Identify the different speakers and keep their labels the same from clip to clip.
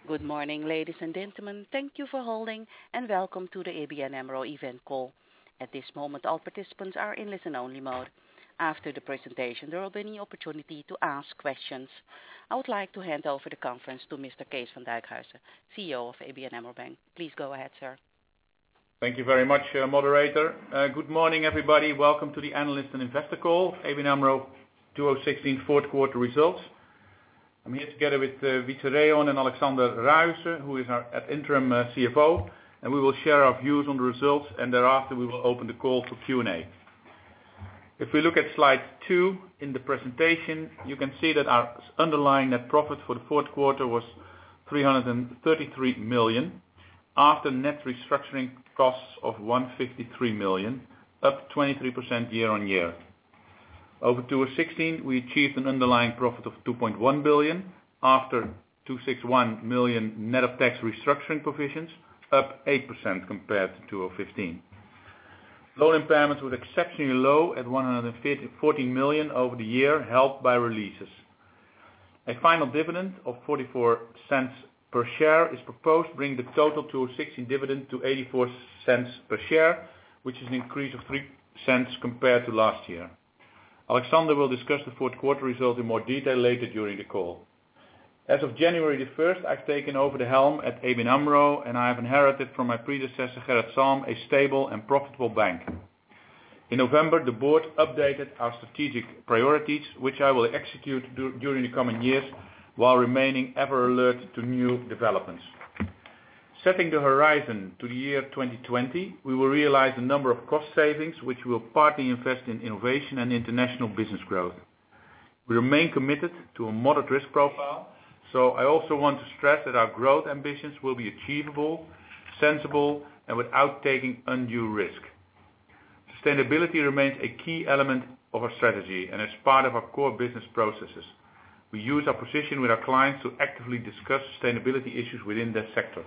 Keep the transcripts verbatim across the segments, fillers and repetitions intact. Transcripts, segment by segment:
Speaker 1: Good morning, ladies and gentlemen. Thank you for holding, and welcome to the A B N AMRO event call. At this moment, all participants are in listen-only mode. After the presentation, there will be an opportunity to ask questions. I would like to hand over the conference to Mister Kees van Dijkhuizen, C E O of A B N AMRO Bank. Please go ahead, sir.
Speaker 2: Thank you very much, uh, moderator. Uh, good morning, everybody. Welcome to the analyst and investor call, A B N AMRO twenty sixteen fourth quarter results. I'm here together with uh, Wietse Reon and Alexander Ruijsen, who is our at interim uh, C F O, and we will share our views on the results, and thereafter we will open the call for Q and A. If we look at slide two in the presentation, you can see that our underlying net profit for the fourth quarter was three hundred thirty-three million, after net restructuring costs of one hundred fifty-three million, up twenty-three percent year on year. Over twenty sixteen, we achieved an underlying profit of two point one billion after two hundred sixty-one million net of tax restructuring provisions, up eight percent compared to twenty fifteen. Loan impairments were exceptionally low at one hundred fourteen million over the year, helped by releases. A final dividend of forty-four cents per share is proposed, bringing the total twenty sixteen dividend to eighty-four cents per share, which is an increase of three cents compared to last year. Alexander will discuss the fourth quarter result in more detail later during the call. As of January the first, I've taken over the helm at A B N AMRO, and I have inherited from my predecessor Gerrit Salm a stable and profitable bank. In November, the board updated our strategic priorities, which I will execute do, during the coming years, while remaining ever alert to new developments. Setting the horizon to the year twenty twenty, we will realize a number of cost savings, which we will partly invest in innovation and international business growth. We remain committed to a moderate risk profile, so I also want to stress that our growth ambitions will be achievable, sensible, and without taking undue risk. Sustainability remains a key element of our strategy and is part of our core business processes. We use our position with our clients to actively discuss sustainability issues within their sector.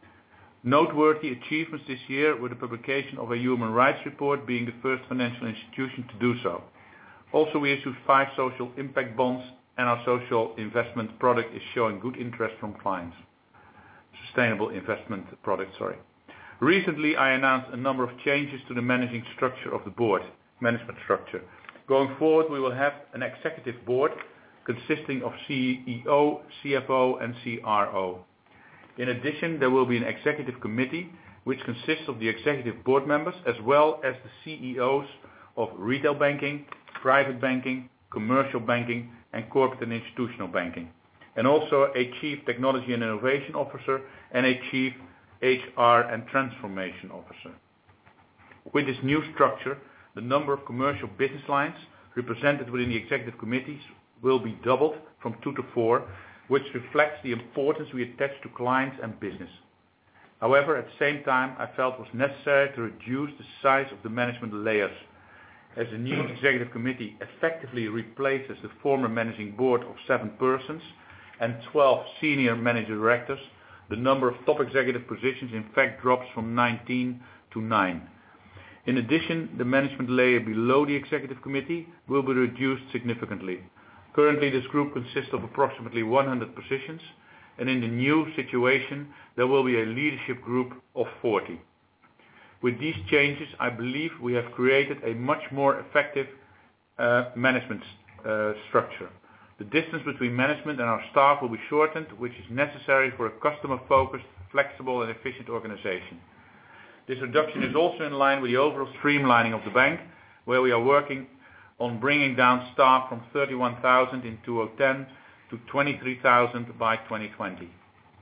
Speaker 2: Noteworthy achievements this year were the publication of a human rights report, being the first financial institution to do so. Also, we issued five social impact bonds, and our social investment product is showing good interest from clients. Sustainable investment product, sorry. Recently, I announced a number of changes to the managing structure of the board, management structure. Going forward, we will have an executive board consisting of C E O, C F O, and C R O. In addition, there will be an executive committee which consists of the executive board members as well as the C E Os of retail banking, private banking, commercial banking, and corporate and institutional banking, and also a chief technology and innovation officer and a chief H R and transformation officer. With this new structure, the number of commercial business lines represented within the executive committees will be doubled from two to four, which reflects the importance we attach to clients and business. However, at the same time, I felt it was necessary to reduce the size of the management layers, as the new executive committee effectively replaces the former managing board of seven persons and twelve senior manager directors. The number of top executive positions in fact drops from nineteen to nine. In addition, the management layer below the executive committee will be reduced significantly. Currently, this group consists of approximately one hundred positions, and in the new situation, there will be a leadership group of forty. With these changes, I believe we have created a much more effective uh, management uh, structure. The distance between management and our staff will be shortened, which is necessary for a customer-focused, flexible, and efficient organization. This reduction is also in line with the overall streamlining of the bank, where we are working on bringing down staff from thirty-one thousand in two thousand ten to twenty-three thousand by twenty twenty.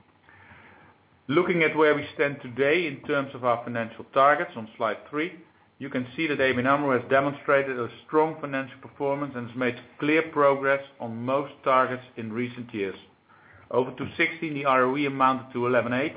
Speaker 2: Looking at where we stand today in terms of our financial targets on slide three, you can see that A B N AMRO has demonstrated a strong financial performance and has made clear progress on most targets in recent years. Over twenty sixteen, the R O E amounted to eleven point eight,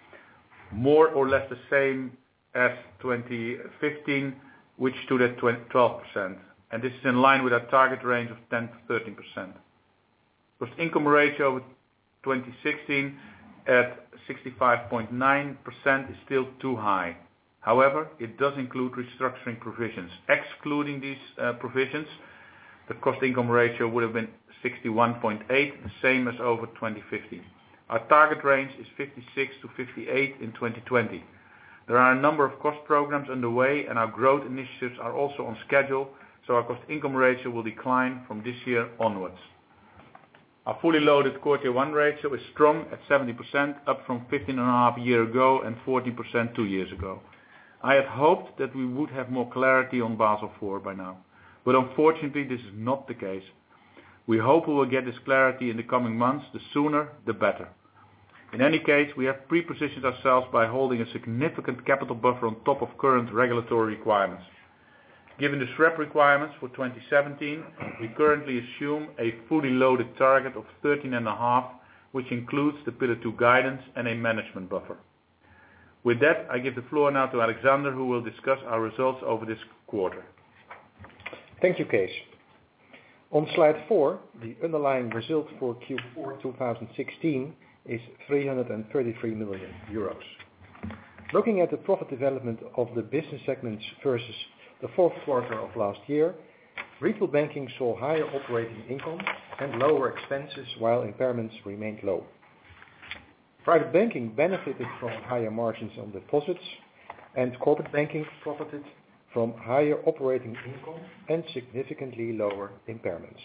Speaker 2: more or less the same as twenty fifteen, which stood at twelve percent. And this is in line with our target range of ten to thirteen percent. Cost income ratio over twenty sixteen at sixty-five point nine percent is still too high. However, it does include restructuring provisions. Excluding these uh, provisions, the cost income ratio would have been sixty-one point eight, the same as over twenty fifteen. Our target range is fifty-six to fifty-eight in twenty twenty. There are a number of cost programs underway and our growth initiatives are also on schedule, so our cost-income ratio will decline from this year onwards. Our fully loaded Core Tier one ratio is strong at seventy percent, up from fifteen point five percent a year ago and fourteen percent two years ago. I had hoped that we would have more clarity on Basel four by now, but unfortunately this is not the case. We hope we will get this clarity in the coming months. The sooner, the better. In any case, we have pre-positioned ourselves by holding a significant capital buffer on top of current regulatory requirements. Given the SREP requirements for twenty seventeen, we currently assume a fully loaded target of thirteen point five, which includes the Pillar two guidance and a management buffer. With that, I give the floor now to Alexander, who will discuss our results over this quarter.
Speaker 3: Thank you, Kees. On slide four, the underlying result for Q four twenty sixteen is three hundred thirty-three million euros. Looking at the profit development of the business segments versus the fourth quarter of last year, retail banking saw higher operating income and lower expenses while impairments remained low. Private banking benefited from higher margins on deposits, and corporate banking profited from higher operating income and significantly lower impairments.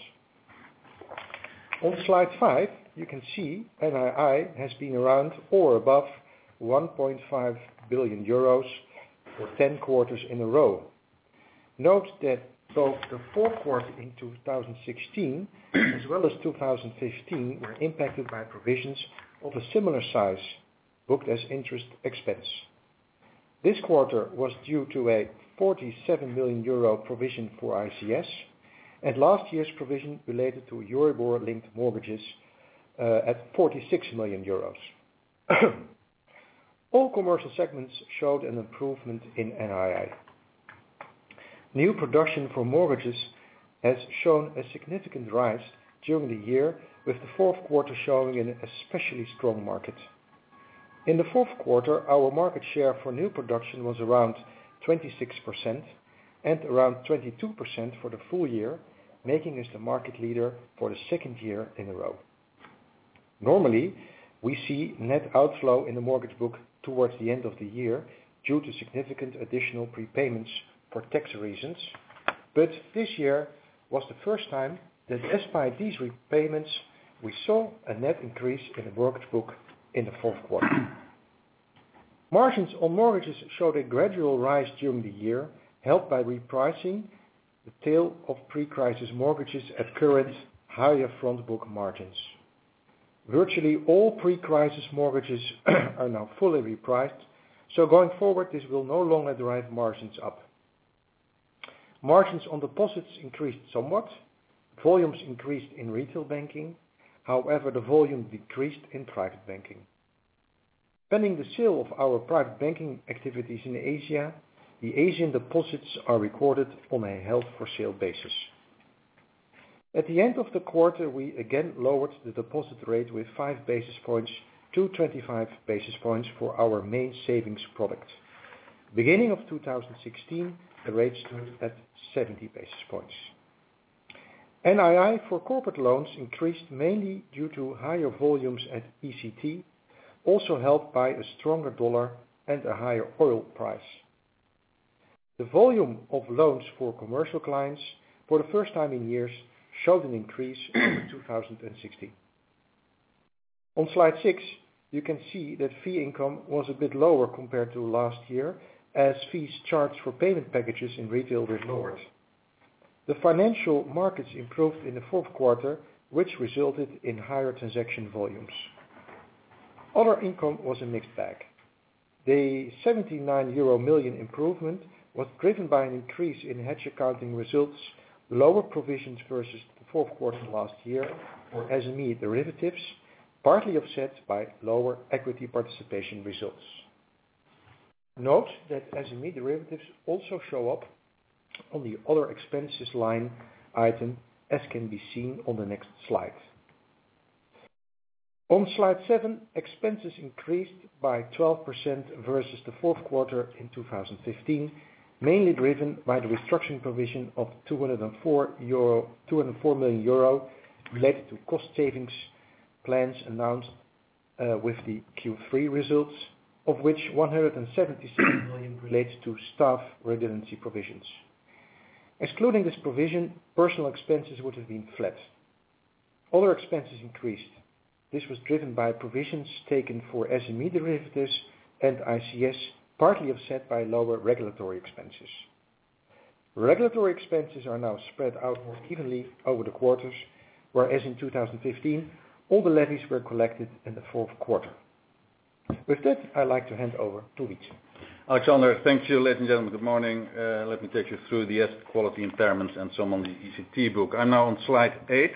Speaker 3: On slide five, you can see N I I has been around or above one point five billion euros for ten quarters in a row. Note that both the fourth quarter in two thousand sixteen as well as two thousand fifteen were impacted by provisions of a similar size booked as interest expense. This quarter was due to a forty-seven million euro provision for I C S and last year's provision related to Euribor-linked mortgages uh, at forty-six million euros. All commercial segments showed an improvement in N I I. New production for mortgages has shown a significant rise during the year, with the fourth quarter showing an especially strong market. In the fourth quarter, our market share for new production was around twenty-six percent and around twenty-two percent for the full year, making us the market leader for the second year in a row. Normally, we see net outflow in the mortgage book towards the end of the year due to significant additional prepayments for tax reasons, but this year was the first time that despite these repayments, we saw a net increase in the mortgage book in the fourth quarter. Margins on mortgages showed a gradual rise during the year, helped by repricing the tail of pre-crisis mortgages at current higher front book margins. Virtually all pre-crisis mortgages are now fully repriced, so going forward this will no longer drive margins up. Margins on deposits increased somewhat. Volumes increased in retail banking, however the volume decreased in private banking. Pending the sale of our private banking activities in Asia, the Asian deposits are recorded on a held-for-sale basis. At the end of the quarter, we again lowered the deposit rate with five basis points to twenty-five basis points for our main savings product. Beginning of two thousand sixteen, the rate stood at seventy basis points. N I I for corporate loans increased mainly due to higher volumes at E C T, also helped by a stronger dollar and a higher oil price. The volume of loans for commercial clients, for the first time in years, showed an increase over two thousand sixteen. On slide six, you can see that fee income was a bit lower compared to last year, as fees charged for payment packages in retail were lowered. The financial markets improved in the fourth quarter, which resulted in higher transaction volumes. Other income was a mixed bag. The seventy-nine euro million improvement was driven by an increase in hedge accounting results, lower provisions versus the fourth quarter last year for S M E derivatives, partly offset by lower equity participation results. Note that S M E derivatives also show up on the other expenses line item, as can be seen on the next slide. On slide seven, expenses increased by twelve percent versus the fourth quarter in two thousand fifteen, mainly driven by the restructuring provision of two hundred four million euro related to cost savings plans announced uh, with the Q three results, of which one hundred seventy-seven million relates to staff redundancy provisions. Excluding this provision, personal expenses would have been flat. Other expenses increased. This was driven by provisions taken for S M E derivatives and I C S, partly offset by lower regulatory expenses. Regulatory expenses are now spread out more evenly over the quarters, whereas in two thousand fifteen, all the levies were collected in the fourth quarter. With that, I'd like to hand over to Wietse.
Speaker 4: Alexander, thank you, ladies and gentlemen. Good morning. Uh, let me take you through the asset quality impairments and some on the E C T book. I'm now on slide eight.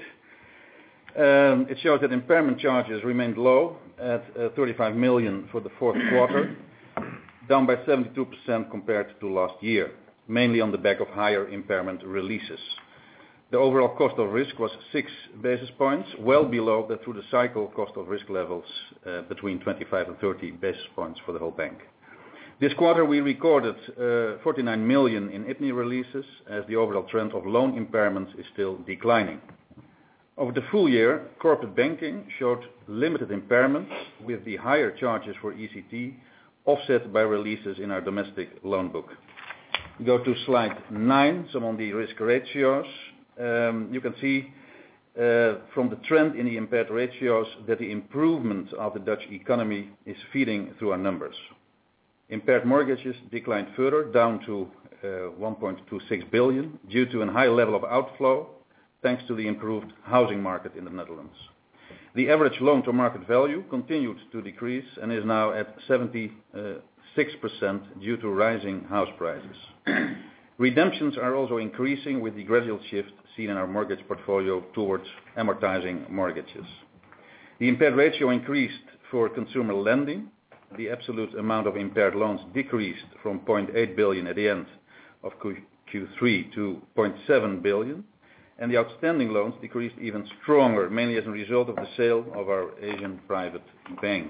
Speaker 4: Um, it shows that impairment charges remained low at uh, thirty-five million for the fourth quarter, down by seventy-two percent compared to last year, mainly on the back of higher impairment releases. The overall cost of risk was six basis points, well below the through the cycle cost of risk levels uh, between twenty-five and thirty basis points for the whole bank. This quarter we recorded uh, forty-nine million in I P N I releases, as the overall trend of loan impairments is still declining. Over the full year, corporate banking showed limited impairments, with the higher charges for E C T offset by releases in our domestic loan book. Go to slide nine, some on the risk ratios. Um, you can see uh, from the trend in the impaired ratios that the improvement of the Dutch economy is feeding through our numbers. Impaired mortgages declined further, down to uh, one point two six billion, due to a high level of outflow, thanks to the improved housing market in the Netherlands. The average loan-to-market value continued to decrease and is now at seventy-six percent due to rising house prices. Redemptions are also increasing with the gradual shift seen in our mortgage portfolio towards amortizing mortgages. The impaired ratio increased for consumer lending. The absolute amount of impaired loans decreased from zero point eight billion at the end of Q three to zero point seven billion. And the outstanding loans decreased even stronger, mainly as a result of the sale of our Asian private bank.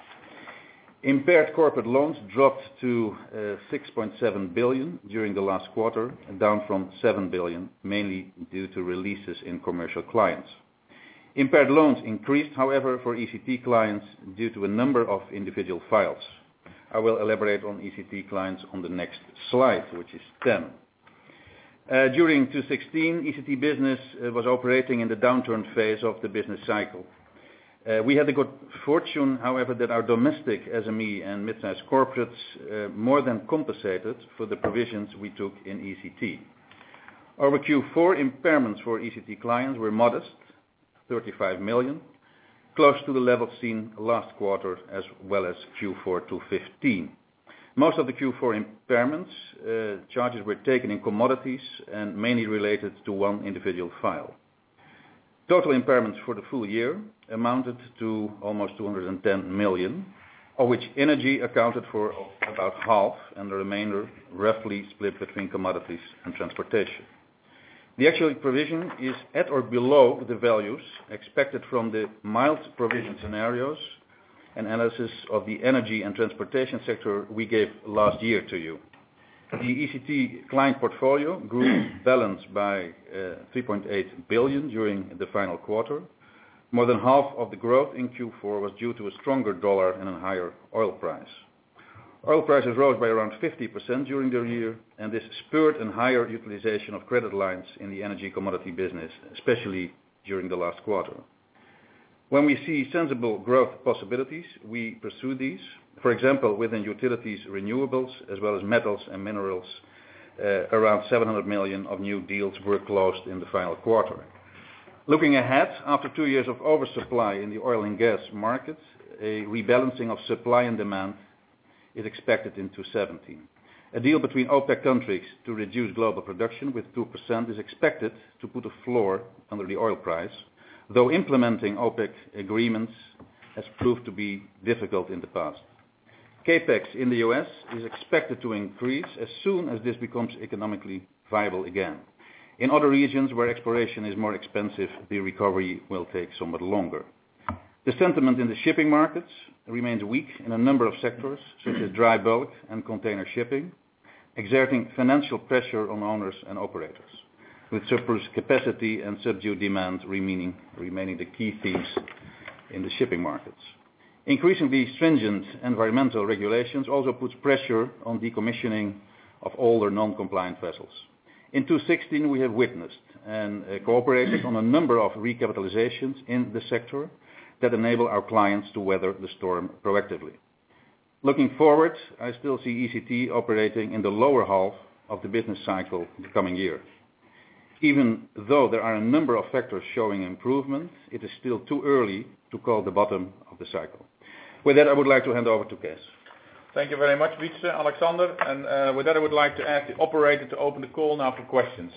Speaker 4: Impaired corporate loans dropped to uh, six point seven billion during the last quarter, down from seven billion, mainly due to releases in commercial clients. Impaired loans increased, however, for E C T clients due to a number of individual files. I will elaborate on E C T clients on the next slide, which is ten. Uh, during two thousand sixteen, E C T business uh, was operating in the downturn phase of the business cycle. Uh, we had the good fortune, however, that our domestic S M E and mid-sized corporates uh, more than compensated for the provisions we took in E C T. Our Q four impairments for E C T clients were modest, thirty-five million, close to the level seen last quarter as well as Q four two thousand fifteen. Most of the Q four impairments uh, charges were taken in commodities and mainly related to one individual file. Total impairments for the full year amounted to almost two hundred ten million, of which energy accounted for about half and the remainder roughly split between commodities and transportation. The actual provision is at or below the values expected from the mild provision scenarios analysis of the energy and transportation sector we gave last year to you. The E C T client portfolio grew balance by uh, three point eight billion during the final quarter. More than half of the growth in Q four was due to a stronger dollar and a higher oil price. Oil prices rose by around fifty percent during the year, and this spurred a higher utilization of credit lines in the energy commodity business, especially during the last quarter. When we see sensible growth possibilities, we pursue these. For example, within utilities, renewables, as well as metals and minerals, uh, around seven hundred million of new deals were closed in the final quarter. Looking ahead, after two years of oversupply in the oil and gas markets, a rebalancing of supply and demand is expected in two thousand seventeen. A deal between OPEC countries to reduce global production with two percent is expected to put a floor under the oil price, though implementing OPEC agreements has proved to be difficult in the past. Capex in the U S is expected to increase as soon as this becomes economically viable again. In other regions where exploration is more expensive, the recovery will take somewhat longer. The sentiment in the shipping markets remains weak in a number of sectors, such as dry bulk and container shipping, exerting financial pressure on owners and operators, with surplus capacity and subdued demand remaining, remaining the key themes in the shipping markets. Increasingly stringent environmental regulations also puts pressure on decommissioning of older non-compliant vessels. In two thousand sixteen we have witnessed and uh, cooperated on a number of recapitalizations in the sector that enable our clients to weather the storm proactively. Looking forward, I still see E C T operating in the lower half of the business cycle the coming year. Even though there are a number of factors showing improvement, it is still too early to call the bottom of the cycle. With that, I would like to hand over to Kees.
Speaker 2: Thank you very much, Wietse, Alexander. And uh, with that, I would like to ask the operator to open the call now for questions.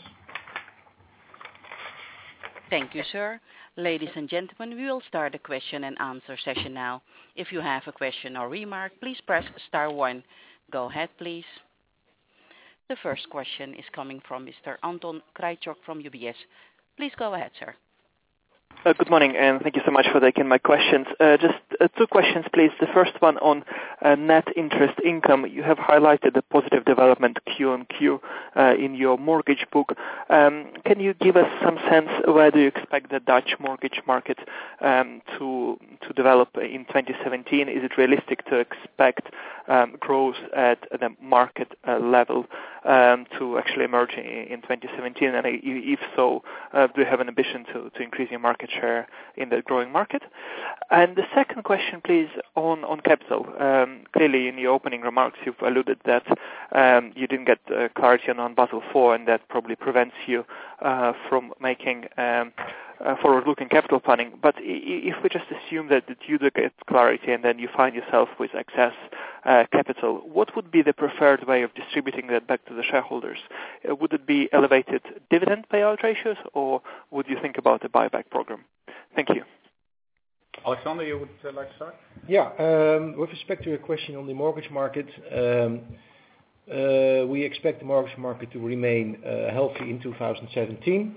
Speaker 1: Thank you, sir. Ladies and gentlemen, we will start the question and answer session now. If you have a question or remark, please press star one. Go ahead, please. The first question is coming from Mister Anton Krychok from U B S. Please go ahead, sir.
Speaker 5: Uh, good morning, and thank you so much for taking my questions. Uh, just uh, two questions, please. The first one on uh, net interest income. You have highlighted the positive development Q on Q uh, in your mortgage book. Um, can you give us some sense where do you expect the Dutch mortgage market um, to to develop in twenty seventeen? Is it realistic to expect um, growth at the market uh, level um, to actually emerge in, in twenty seventeen? And if so, uh, do you have an ambition to, to increase your market share in the growing market? And the second question, please, on, on capital. Um, clearly, in your opening remarks, you've alluded that um, you didn't get uh, clarity on, on Basel four, and that probably prevents you uh, from making um, uh, forward-looking capital planning. But if we just assume that, that you do get clarity and then you find yourself with excess uh, capital, what would be the preferred way of distributing that back to the shareholders? Uh, would it be elevated dividend payout ratios, or would you think about a buyback program? Thank you.
Speaker 2: Alexander, you would uh, like to start?
Speaker 3: Yeah, um, with respect to your question on the mortgage market, um, uh, we expect the mortgage market to remain uh, healthy in two thousand seventeen.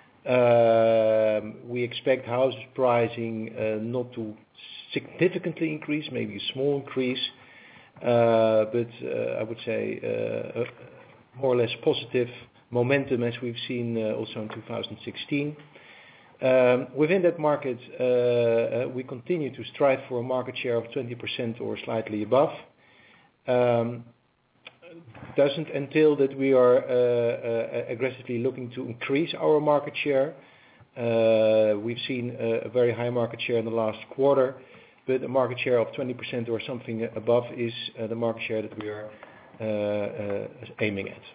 Speaker 3: Um, we expect house pricing uh, not to significantly increase, maybe a small increase, uh, but uh, I would say uh, a more or less positive momentum as we've seen uh, also in two thousand sixteen. Um, within that market, uh, uh, we continue to strive for a market share of twenty percent or slightly above. Um, doesn't entail that we are uh, uh, aggressively looking to increase our market share. Uh, we've seen a, a very high market share in the last quarter, but a market share of twenty percent or something above is uh, the market share that we are uh, uh, aiming at.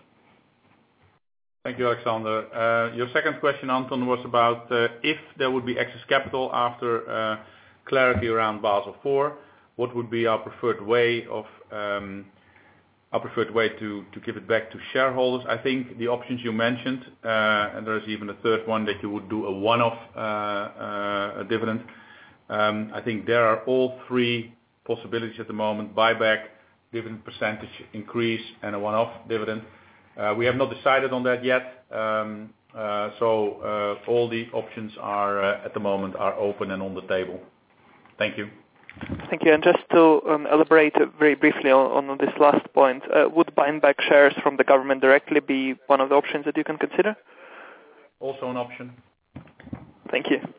Speaker 2: Thank you, Alexander. Uh, your second question, Anton, was about uh, if there would be excess capital after uh, clarity around Basel four, what would be our preferred way of um, our preferred way to, to give it back to shareholders. I think the options you mentioned, uh, and there's even a third one that you would do a one-off uh, uh, dividend. Um, I think there are all three possibilities at the moment: buyback, dividend percentage increase, and a one-off dividend. Uh, we have not decided on that yet, um, uh, so uh, all the options are uh, at the moment are open and on the table. Thank you.
Speaker 5: Thank you. And just to um, elaborate very briefly on, on this last point, uh, would buying back shares from the government directly be one of the options that you can consider?
Speaker 2: Also an option.
Speaker 5: Thank you.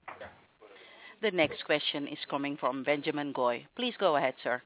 Speaker 1: The next question is coming from Benjamin Goy. Please go ahead, sir.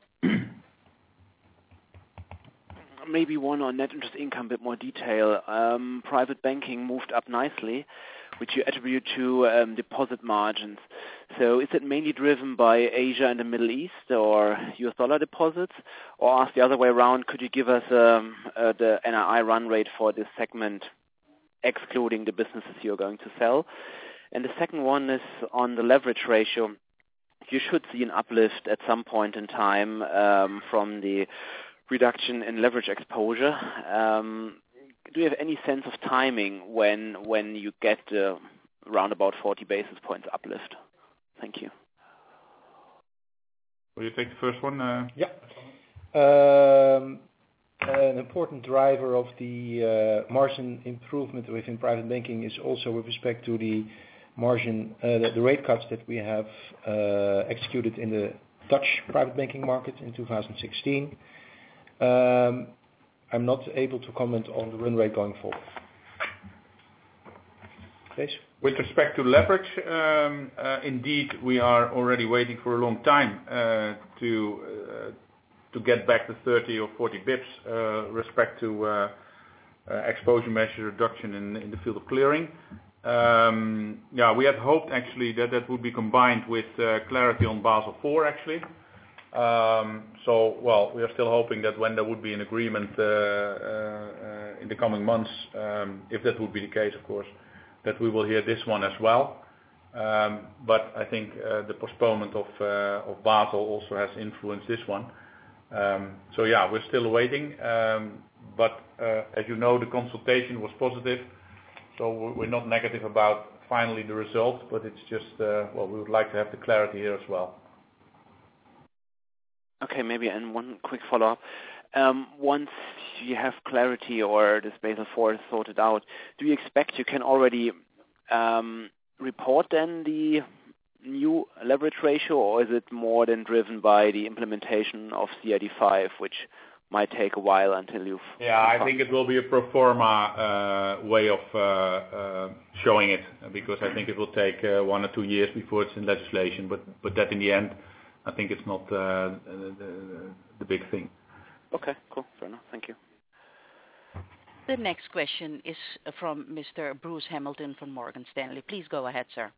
Speaker 6: Maybe one on net interest income, a bit more detail. Um, private banking moved up nicely, which you attribute to um, deposit margins. So is it mainly driven by Asia and the Middle East or U S dollar deposits? Or asked the other way around, could you give us um, uh, the N I I run rate for this segment, excluding the businesses you're going to sell? And the second one is on the leverage ratio. You should see an uplift at some point in time um, from the reduction in leverage exposure. Um, do you have any sense of timing when when you get uh, around about forty basis points uplift? Thank you.
Speaker 2: Will you take the first one? Uh...
Speaker 3: Yeah. Um, an important driver of the uh, margin improvement within private banking is also with respect to the margin, uh, the, the rate cuts that we have uh, executed in the Dutch private banking market in two thousand sixteen. Um, I'm not able to comment on the run rate going forward. Please.
Speaker 2: With respect to leverage, um, uh, indeed, we are already waiting for a long time uh, to uh, to get back to thirty or forty bips uh, respect to uh, uh, exposure measure reduction in, in the field of clearing. Um, yeah, we had hoped actually that that would be combined with uh, clarity on Basel four actually. Um, so, well, we are still hoping that when there would be an agreement uh, uh, uh, in the coming months, um, if that would be the case, of course, that we will hear this one as well. Um, but I think uh, the postponement of, uh, of Basel also has influenced this one. Um, so yeah, we're still waiting. Um, but uh, as you know, the consultation was positive. So we're not negative about finally the result, but it's just, uh, well, we would like to have the clarity here as well.
Speaker 6: Okay, maybe, and one quick follow-up. Um, once you have clarity or this Basel four is sorted out, do you expect you can already um, report then the new leverage ratio, or is it more than driven by the implementation of C R D five, which might take a while until you've...
Speaker 2: Yeah, I think it will be a pro forma uh, way of uh, uh, showing it, because I think it will take uh, one or two years before it's in legislation, but, but that in the end, I think it's not uh, the, the big thing.
Speaker 6: Okay, cool. Fair enough. Thank you.
Speaker 1: The next question is from Mister Bruce Hamilton from Morgan Stanley. Please go ahead, sir.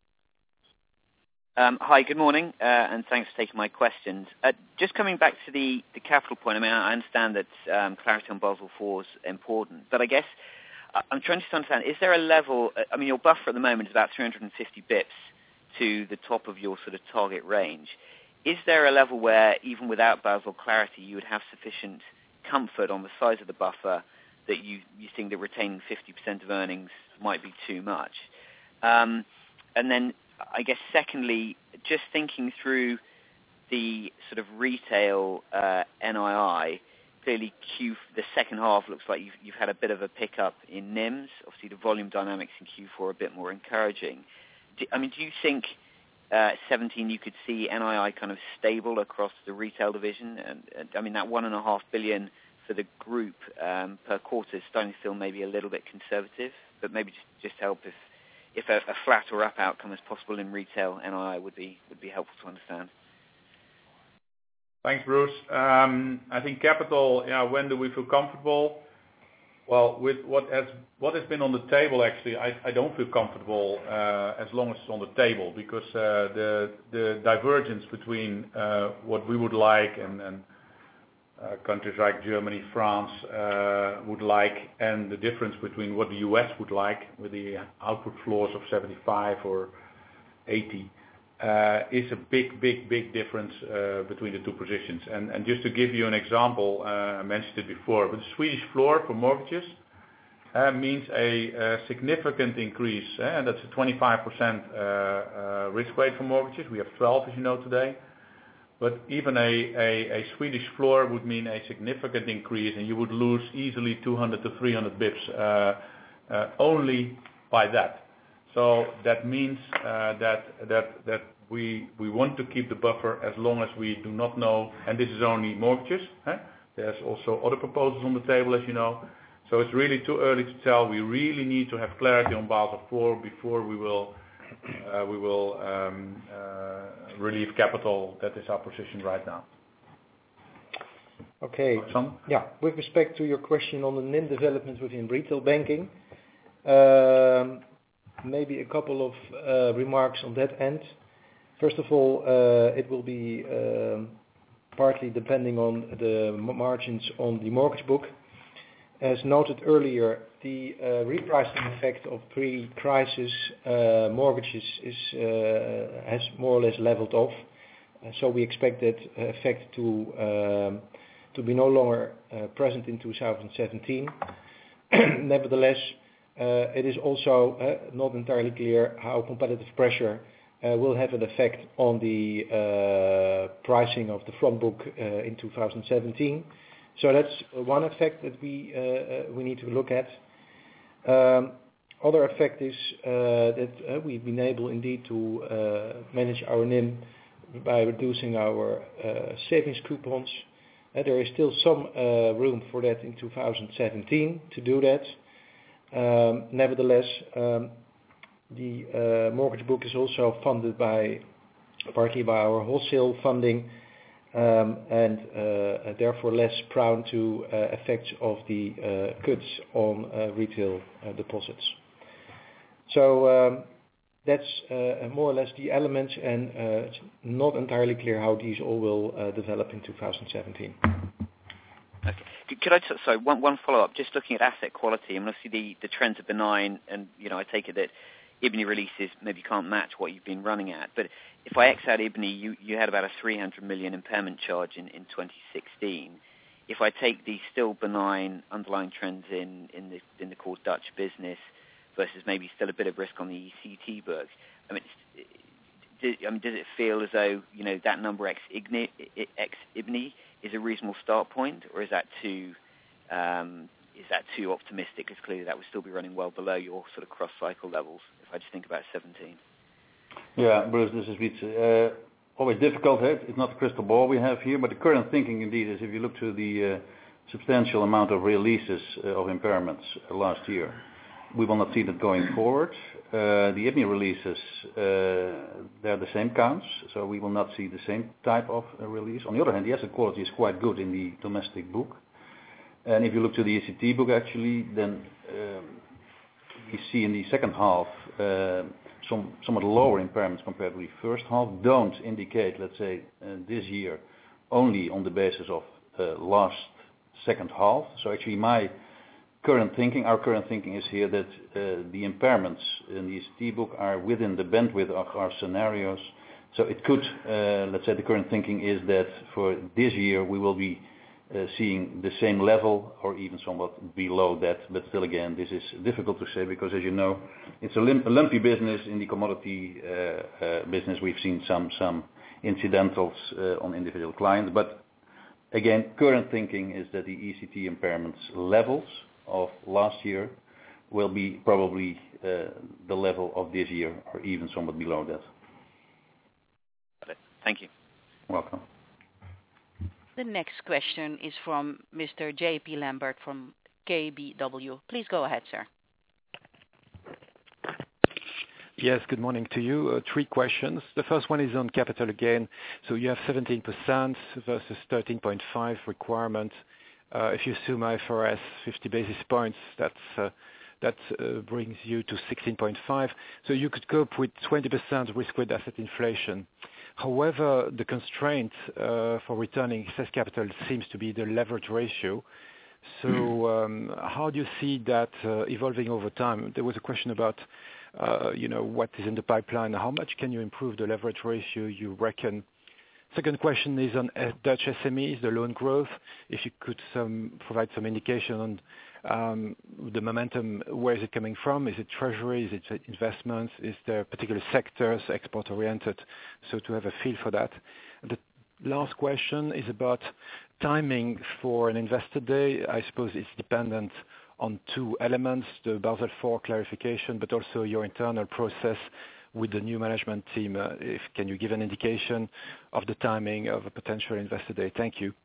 Speaker 7: Um, hi, good morning, uh, and thanks for taking my questions. Uh, just coming back to the, the capital point, I mean, I understand that um, clarity on Basel four is important, but I guess uh, I'm trying to understand, is there a level, I mean, your buffer at the moment is about three hundred fifty bips to the top of your sort of target range. Is there a level where, even without Basel clarity, you would have sufficient comfort on the size of the buffer that you, you think that retaining fifty percent of earnings might be too much? Um, and then, I guess, secondly, just thinking through the sort of retail uh, N I I, clearly Q, the second half looks like you've, you've had a bit of a pickup in N I Ms. Obviously, the volume dynamics in Q four are a bit more encouraging. Do, I mean, do you think Uh, seventeen, you could see N I I kind of stable across the retail division, and, and I mean that one and a half billion for the group um, per quarter is starting to feel maybe a little bit conservative, but maybe just, just help if if a, a flat or up outcome is possible in retail N I I would be would be helpful to understand.
Speaker 2: Thanks, Bruce. Um, I think capital. Yeah, when do we feel comfortable? Well, with what has what has been on the table, actually, I, I don't feel comfortable uh, as long as it's on the table, because uh, the the divergence between uh, what we would like and, and uh, countries like Germany, France uh, would like, and the difference between what the U S would like with the output floors of seventy-five or eighty uh, is a big, big, big difference uh, between the two positions. And, and just to give you an example, uh, I mentioned it before, but the Swedish floor for mortgages uh, means a, a significant increase, eh? and that's a twenty-five percent uh, uh, risk weight for mortgages. We have twelve, as you know, today. But even a, a, a Swedish floor would mean a significant increase, and you would lose easily two hundred to three hundred bips uh, uh, only by that. So that means uh, that that that we we want to keep the buffer as long as we do not know, and this is only mortgages. Eh? There's also other proposals on the table, as you know. So it's really too early to tell. We really need to have clarity on Basel four before we will uh, we will um, uh, relieve capital. That is our position right now.
Speaker 3: Okay.
Speaker 2: Some?
Speaker 3: Yeah. With respect to your question on the N I M development within retail banking, um, maybe a couple of uh, remarks on that end. First of all, uh, it will be um, partly depending on the margins on the mortgage book. As noted earlier, the uh, repricing effect of pre-crisis uh, mortgages is, uh, has more or less leveled off. Uh, so we expect that effect to um, to be no longer uh, present in two thousand seventeen. Nevertheless, Uh, it is also uh, not entirely clear how competitive pressure uh, will have an effect on the uh, pricing of the front book uh, in two thousand seventeen. So that's one effect that we uh, uh, we need to look at. Um, other effect is uh, that uh, we've been able indeed to uh, manage our N I M by reducing our uh, savings coupons. Uh, there is still some uh, room for that in two thousand seventeen to do that. Um, nevertheless, um, the uh, mortgage book is also funded by partly by our wholesale funding, um, and uh, therefore less prone to uh, effects of the uh, cuts on uh, retail uh, deposits. So um, that's uh, more or less the elements, and uh, it's not entirely clear how these all will uh, develop in two thousand seventeen.
Speaker 7: Okay. Could I, sorry, one, one follow-up, just looking at asset quality, I mean, obviously the, the trends are benign, and, you know, I take it that I B N I releases maybe can't match what you've been running at, but if I X out I B N I, you, you had about a three hundred million impairment charge in, in twenty sixteen. If I take the still benign underlying trends in, in the in the core Dutch business versus maybe still a bit of risk on the E C T books, I mean, does, I mean, does it feel as though, you know, that number ex I B N I is a reasonable start point, or is that too um, is that too optimistic? Because clearly that would still be running well below your sort of cross-cycle levels. If I just think about seventeen.
Speaker 4: Yeah, Bruce, this is Wietse. Uh, always difficult. Eh? It's not a crystal ball we have here, but the current thinking indeed is if you look to the uh, substantial amount of releases uh, of impairments uh, last year, we will not see that going forward. Uh, the I B N I releases, uh, they're the same counts, so we will not see the same type of uh, release. On the other hand, the asset quality is quite good in the domestic book. And if you look to the E C T book actually, then um, we see in the second half uh, some somewhat lower impairments compared to the first half. Don't indicate, let's say, uh, this year only on the basis of uh, last second half. So actually my current thinking, our current thinking is here that uh, the impairments in the E C T book are within the bandwidth of our scenarios. So it could, uh, let's say the current thinking is that for this year we will be uh, seeing the same level or even somewhat below that. But still again, this is difficult to say because as you know, it's a, lim- a lumpy business. In the commodity uh, uh, business we've seen some, some incidentals uh, on individual clients. But again, current thinking is that the E C T impairments levels of last year will be probably uh, the level of this year or even somewhat below that.
Speaker 7: Got it. Thank you.
Speaker 4: Welcome.
Speaker 1: The next question is from Mister J P Lambert from K B W. Please go ahead, sir.
Speaker 8: Yes, good morning to you. Uh, three questions. The first one is on capital again. So you have seventeen percent versus thirteen point five requirement. Uh, if you assume I F R S fifty basis points, that's, uh, that uh, brings you to sixteen point five. So you could cope with twenty percent risk-weighted asset inflation. However, the constraint uh, for returning excess capital seems to be the leverage ratio. So um, how do you see that uh, evolving over time? There was a question about uh, you know, what is in the pipeline. How much can you improve the leverage ratio, you reckon? Second question is on Dutch S M Es, the loan growth. If you could some, provide some indication on um, the momentum, where is it coming from? Is it treasury? Is it investments? Is there particular sectors, export-oriented? So to have a feel for that. The last question is about timing for an investor day. I suppose it's dependent on two elements, the Basel four clarification, but also your internal process with the new management team. Uh, if can you give an indication of the timing of a potential investor day? Thank you.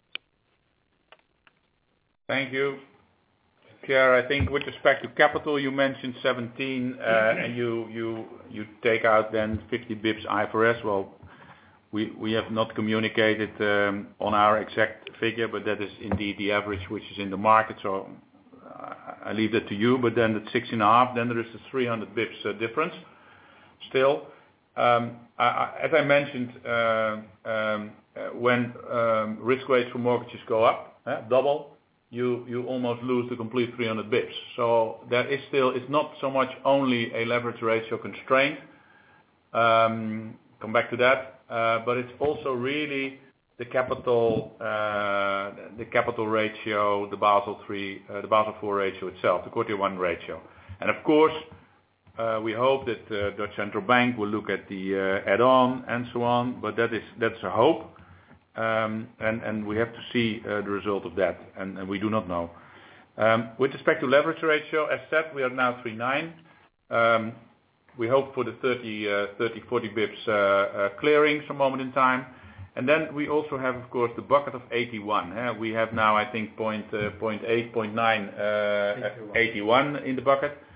Speaker 2: Thank you. Pierre, I think with respect to capital, you mentioned seventeen, uh, and you, you, you take out then fifty bips I F R S. Well, we, we have not communicated um, on our exact figure, but that is indeed the average which is in the market. So I leave that to you, but then at sixteen and a half, then there is a three hundred bips uh, difference. Still, um, I, I, as I mentioned, uh, um, uh, when um, risk weights for mortgages go up, uh, double, you you almost lose the complete three hundred bips. So there is still, it's not so much only a leverage ratio constraint. Um, come back to that, uh, but it's also really the capital, uh, the capital ratio, the Basel three, uh, the Basel four ratio itself, the Core Tier one ratio, and of course. Uh, we hope that the uh, Dutch Central Bank will look at the uh, add-on and so on, but that is that's a hope, um, and and we have to see uh, the result of that, and, and we do not know. Um, with respect to leverage ratio, as said, we are now three point nine. Um, we hope for the thirty, forty bips uh, uh, clearing some moment in time, and then we also have, of course, the bucket of eighty-one. Eh? We have now, I think, point, uh, point eight, point nine, uh, eighty-one in the bucket.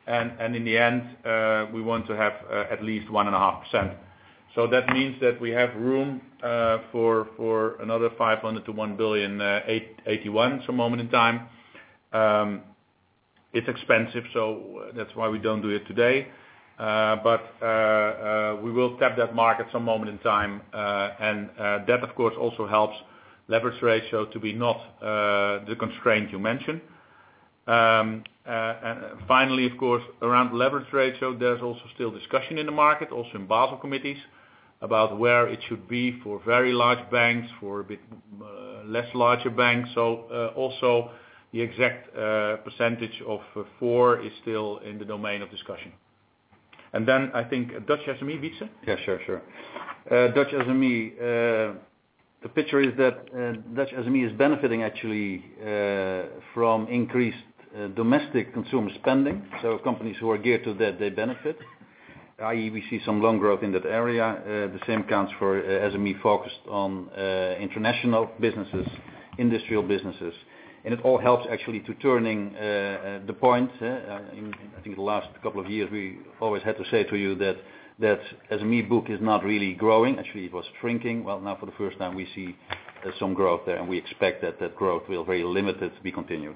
Speaker 2: and, and in the end, uh, we want to have uh, at least one and a half percent. So that means that we have room uh, for for another five hundred to one billion uh, eighty-one some moment in time. Um, it's expensive, so that's why we don't do it today. Uh, but uh, uh, we will tap that market some moment in time, uh, and uh, that of course also helps leverage ratio to be not uh, the constraint you mentioned. Um, uh, and finally, of course, around leverage ratio, there's also still discussion in the market, also in Basel committees, about where it should be for very large banks, for a bit uh, less larger banks. So uh, also the exact uh, percentage of uh, four is still in the domain of discussion. And then I think Dutch S M E, Wietse?
Speaker 4: Yeah, sure, sure. Uh, Dutch S M E, uh, the picture is that uh, Dutch S M E is benefiting actually uh, from increased uh, domestic consumer spending. So companies who are geared to that, they benefit. that is, we see some loan growth in that area. Uh, the same counts for uh, S M E focused on uh, international businesses, industrial businesses. And it all helps actually to turning uh, uh, the point. Uh, in, I think the last couple of years we always had to say to you that that S M E book is not really growing. Actually, it was shrinking. Well, now for the first time we see uh, some growth there, and we expect that that growth will very limited be continued.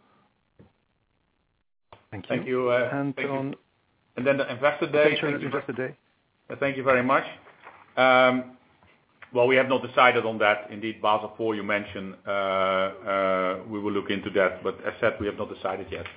Speaker 8: Thank you.
Speaker 2: Thank you. Uh,
Speaker 8: and,
Speaker 2: thank
Speaker 8: on
Speaker 2: you. And then the investor day.
Speaker 8: Thank you investor day.
Speaker 2: Uh, thank you very much. Um, Well, we have not decided on that. Indeed, Basel four you mentioned, uh, uh, we will look into that. But as said, we have not decided yet.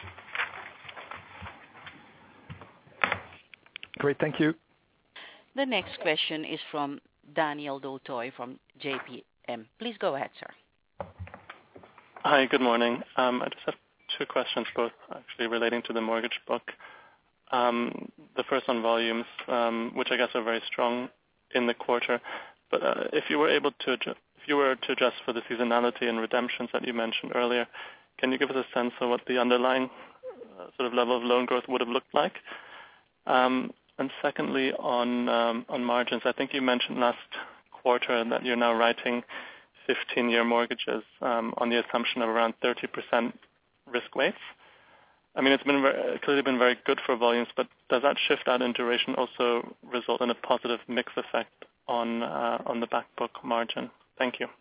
Speaker 8: Great, thank you.
Speaker 1: The next question is from Daniel Doutoy from J P M. Please go ahead, sir.
Speaker 9: Hi, good morning. Um, I just have two questions, both actually relating to the mortgage book. Um, the first on volumes, um, which I guess are very strong in the quarter. But uh, if you were able to, adjust, if you were to adjust for the seasonality and redemptions that you mentioned earlier, can you give us a sense of what the underlying uh, sort of level of loan growth would have looked like? Um, and secondly, on um, on margins, I think you mentioned last quarter that you're now writing fifteen-year mortgages um, on the assumption of around thirty percent risk weights. I mean, it's been very, clearly been very good for volumes, but does that shift out in duration also result in a positive mix effect on uh, on the back book margin? Thank you.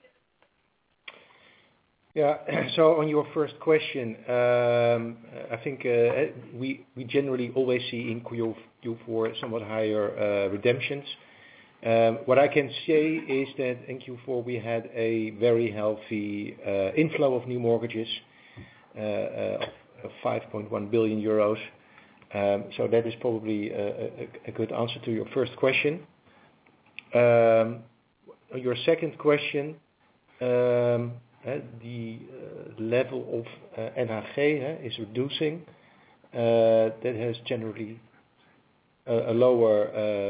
Speaker 3: Yeah. So on your first question, um, I think uh, we we generally always see in Q four somewhat higher uh, redemptions. Um, what I can say is that in Q four we had a very healthy uh, inflow of new mortgages uh, uh, of five point one billion euros. Um, so that is probably a, a, a good answer to your first question. Um, your second question, um, uh, the uh, level of uh, N H G uh, is reducing. Uh, that has generally a, a lower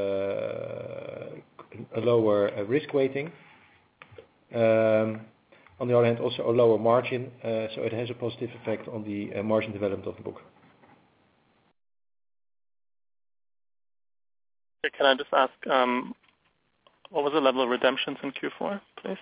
Speaker 3: uh, a lower uh, risk weighting. Um, on the other hand, also a lower margin, uh, so it has a positive effect on the uh, margin development of the book.
Speaker 9: Can I just ask, um, what was the level of redemptions in Q four, please?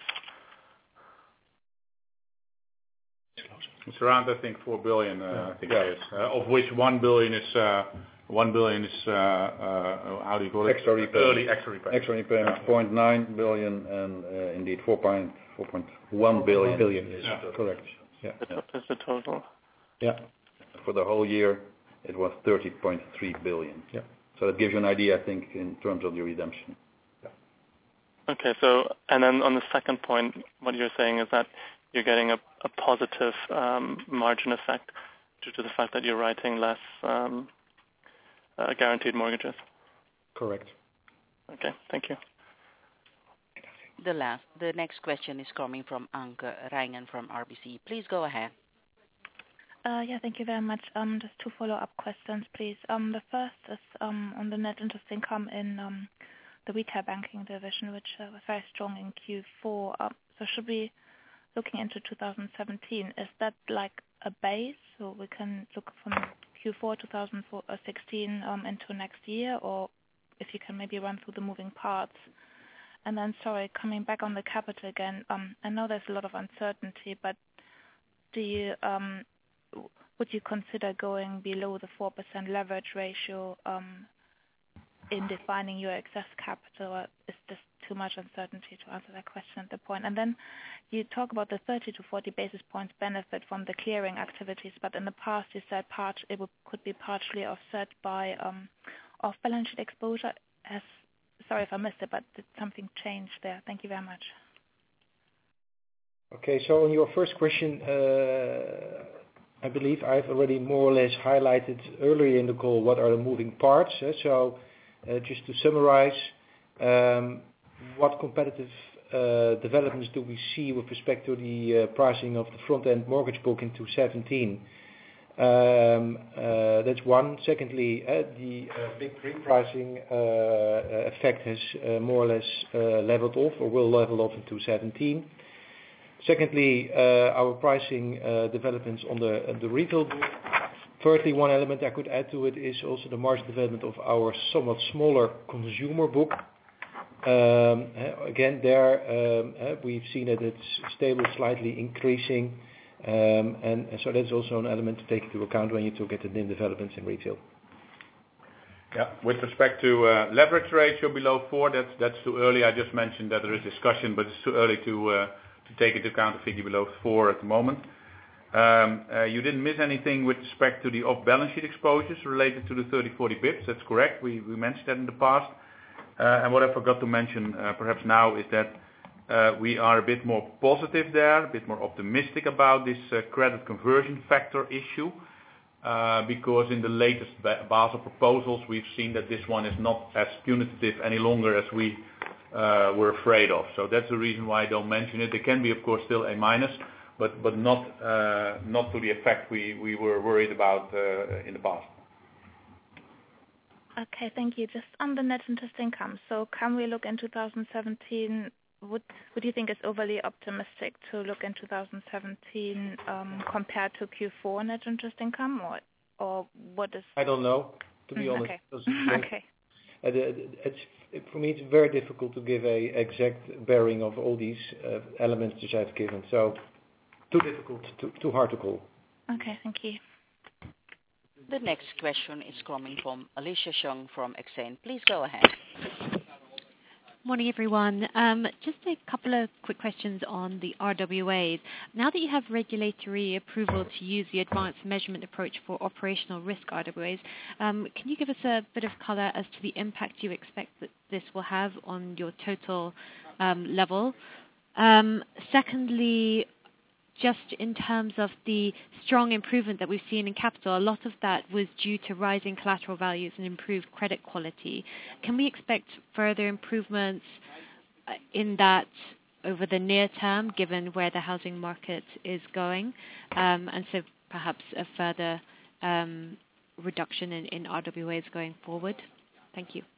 Speaker 2: It's around, I think, four billion. Uh, yeah. I think yeah. it is, uh, of which one billion is uh, one billion is uh, uh, how do you call it?
Speaker 4: Extra repayment.
Speaker 2: Early extra repayment.
Speaker 4: Extra repayment, yeah. zero point nine billion, and uh, indeed four point one billion.
Speaker 3: Billion is
Speaker 4: yeah.
Speaker 3: correct. Yeah.
Speaker 9: That's yeah. the total.
Speaker 3: Yeah.
Speaker 4: For the whole year, it was thirty point three billion.
Speaker 3: Yeah.
Speaker 4: So that gives you an idea, I think, in terms of the redemption.
Speaker 9: Okay, so, and then on the second point, what you're saying is that you're getting a, a positive um, margin effect due to the fact that you're writing less um, uh, guaranteed mortgages.
Speaker 3: Correct.
Speaker 9: Okay, thank you.
Speaker 1: The last, the next question is coming from Anke Reingen from R B C. Please go ahead.
Speaker 10: Uh, yeah, thank you very much. Um, just two follow-up questions, please. Um, the first is um, on the net interest income in um, the retail banking division, which uh, was very strong in Q four. Um, so should we, looking into two thousand seventeen, is that like a base, so we can look from Q four two thousand sixteen um, into next year, or if you can maybe run through the moving parts? And then, sorry, coming back on the capital again, um, I know there's a lot of uncertainty, but do you, um, would you consider going below the four percent leverage ratio um, in defining your excess capital? Or is this too much uncertainty to answer that question at the point? And then you talk about the thirty to forty basis points benefit from the clearing activities, but in the past you said part it would, could be partially offset by um, off-balance sheet exposure. Has, sorry if I missed it, but did something change there? Thank you very much.
Speaker 3: Okay, so on your first question, uh, I believe I've already more or less highlighted earlier in the call what are the moving parts. Eh? So uh, just to summarize, um, what competitive uh, developments do we see with respect to the uh, pricing of the front-end mortgage book into seventeen? Um, uh, that's one. Secondly, uh, the uh, big repricing uh, effect has uh, more or less uh, leveled off or will level off into seventeen. Secondly, uh, our pricing uh, developments on the uh, the retail book. Thirdly, one element I could add to it is also the margin development of our somewhat smaller consumer book. Um, again, there um, uh, we've seen that it's stable, slightly increasing, um, and, and so that's also an element to take into account when you look at the N I M developments in retail.
Speaker 2: Yeah, with respect to uh, leverage ratio below four, that's that's too early. I just mentioned that there is discussion, but it's too early to uh, to take into account a figure below four at the moment. Um, uh, you didn't miss anything with respect to the off-balance sheet exposures related to the thirty to forty bips. That's correct. We we mentioned that in the past. Uh, and what I forgot to mention uh, perhaps now is that uh, we are a bit more positive there, a bit more optimistic about this uh, credit conversion factor issue, uh, because in the latest Basel proposals we've seen that this one is not as punitive any longer as we uh, were afraid of. So that's the reason why I don't mention it. There can be, of course, still a minus, but but not uh, not to the effect we, we were worried about uh, in the past.
Speaker 10: Okay, thank you. Just on the net interest income, so can we look in two thousand seventeen, would would you think it's overly optimistic to look in two thousand seventeen um, compared to Q four net interest income, or or what is...
Speaker 3: I don't know, to be
Speaker 10: mm,
Speaker 3: honest.
Speaker 10: Okay. okay.
Speaker 3: Uh, it's, it, for me, it's very difficult to give a exact bearing of all these uh, elements which I've given. So, too difficult, too, too hard to call.
Speaker 10: Okay, thank you.
Speaker 1: The next question is coming from Alicia Chung from Exane. Please go ahead.
Speaker 11: Morning, everyone. Um, just a couple of quick questions on the R W As. Now that you have regulatory approval to use the advanced measurement approach for operational risk R W As, um, can you give us a bit of colour as to the impact you expect that this will have on your total um, level? Um, secondly, just in terms of the strong improvement that we've seen in capital, a lot of that was due to rising collateral values and improved credit quality. Can we expect further improvements in that over the near term, given where the housing market is going, um, and so perhaps a further um, reduction in, in R W As going forward? Thank you.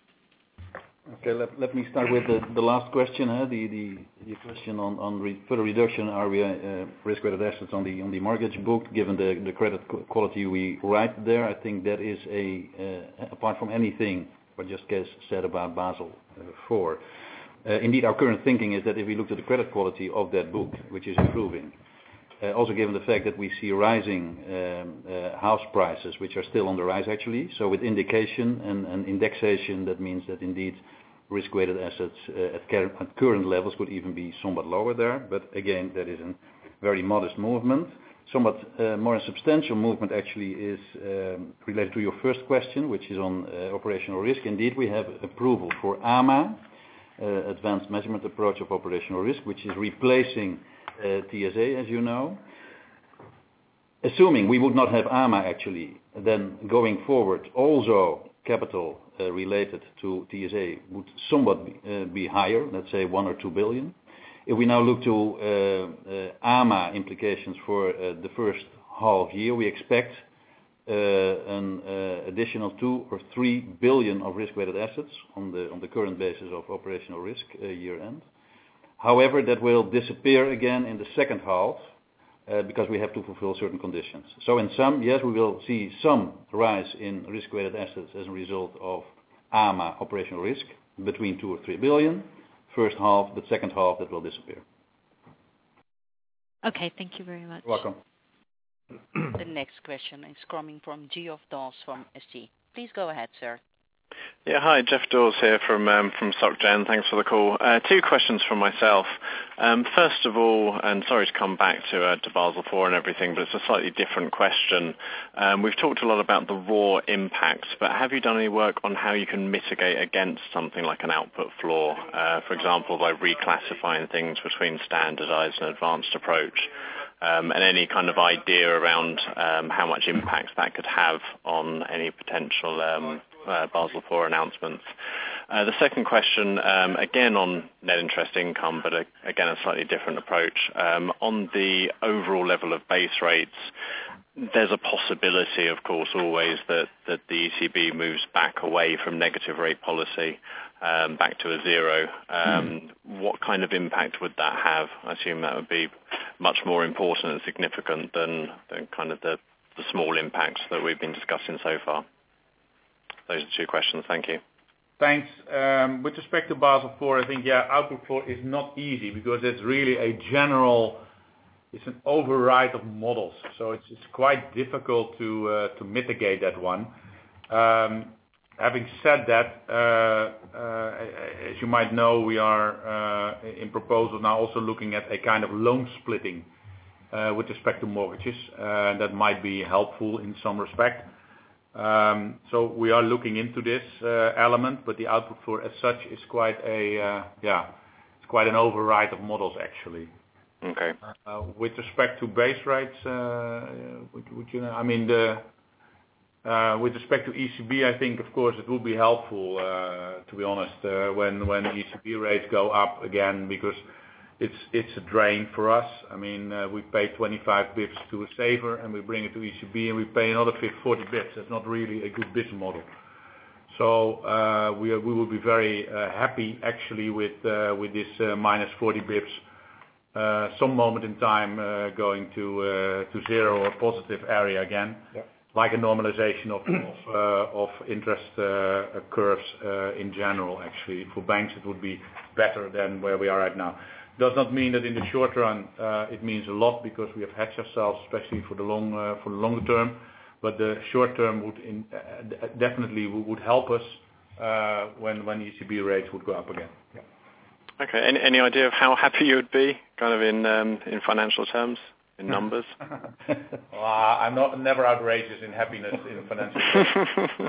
Speaker 4: Okay, let, let me start with the, the last question, huh? the, the, the question on, on re, further reduction in R W A uh, risk-weighted assets on the on the mortgage book, given the, the credit quality we write there. I think that is a, uh, apart from anything what just Kees said about Basel uh, four. Uh, indeed, our current thinking is that if we look at the credit quality of that book, which is improving, uh, also given the fact that we see rising um, uh, house prices, which are still on the rise actually, so with indication and, and indexation, that means that indeed risk-weighted assets uh, at, cur- at current levels could even be somewhat lower there, but again, that is a very modest movement. Somewhat uh, more substantial movement actually is um, related to your first question, which is on uh, operational risk. Indeed, we have approval for A M A, uh, Advanced Measurement Approach of Operational Risk, which is replacing uh, T S A, as you know. Assuming we would not have A M A actually, then going forward, also capital uh, related to T S A would somewhat be, uh, be higher, let's say one or two billion. If we now look to uh, uh, A M A implications for uh, the first half year, we expect uh, an uh, additional two or three billion of risk-weighted assets on the on the current basis of operational risk uh, year end. However, that will disappear again in the second half uh, because we have to fulfill certain conditions. So in sum, yes, we will see some rise in risk-weighted assets as a result of A M A operational risk between two or three billion. First half, but second half that will disappear.
Speaker 11: Okay, thank you very much.
Speaker 4: You're welcome.
Speaker 1: The next question is coming from Geoff Dawes from S G. Please go ahead, sir.
Speaker 12: Yeah, hi, Geoff Dawes here from um, from SocGen. Thanks for the call. Uh, two questions from myself. Um, first of all, and sorry to come back to uh, to Basel four and everything, but it's a slightly different question. Um, we've talked a lot about the raw impacts, but have you done any work on how you can mitigate against something like an output floor, uh, for example, by reclassifying things between standardized and advanced approach? Um, and any kind of idea around um, how much impact that could have on any potential um, uh, Basel four announcements. Uh, the second question, um, again on net interest income, but a, again a slightly different approach. Um, on the overall level of base rates, there's a possibility, of course, always that, that the E C B moves back away from negative rate policy um, back to a zero. Um, mm. What kind of impact would that have? I assume that would be much more important and significant than, than kind of the, the small impacts that we've been discussing so far. Those are two questions. Thank you.
Speaker 2: Thanks. Um, with respect to Basel four, I think, yeah, output floor is not easy because it's really a general, it's an override of models. So it's, it's quite difficult to uh, to mitigate that one. Um, having said that, uh, uh, as you might know, we are uh, in proposal now also looking at a kind of loan splitting uh, with respect to mortgages. Uh, that might be helpful in some respect. Um, so we are looking into this uh, element, but the output floor as such is quite a uh, yeah, it's quite an override of models actually.
Speaker 12: Okay.
Speaker 2: Uh, with respect to base rates, uh, would, would you know, I mean, the, uh, with respect to E C B, I think of course it would be helpful, uh, to be honest, uh, when when E C B rates go up again, because it's it's a drain for us. I mean, uh, we pay twenty-five bips to a saver, and we bring it to E C B, and we pay another forty bips. That's not really a good business model. So uh, we are, we will be very uh, happy actually with uh, with this uh, minus forty bips. Uh, some moment in time uh, going to uh, to zero or positive area again, yeah. Like a normalization of of, uh, of interest uh, curves uh, in general. Actually, for banks it would be better than where we are right now. Does not mean that in the short run uh, it means a lot because we have hedged ourselves, especially for the long uh, for the longer term. But the short term would in, uh, definitely would help us uh, when when E C B rates would go up again. Yeah.
Speaker 12: Okay. Any, any idea of how happy you would be, kind of in um, in financial terms, in numbers?
Speaker 2: Well, I'm not never outrageous in happiness in financial terms.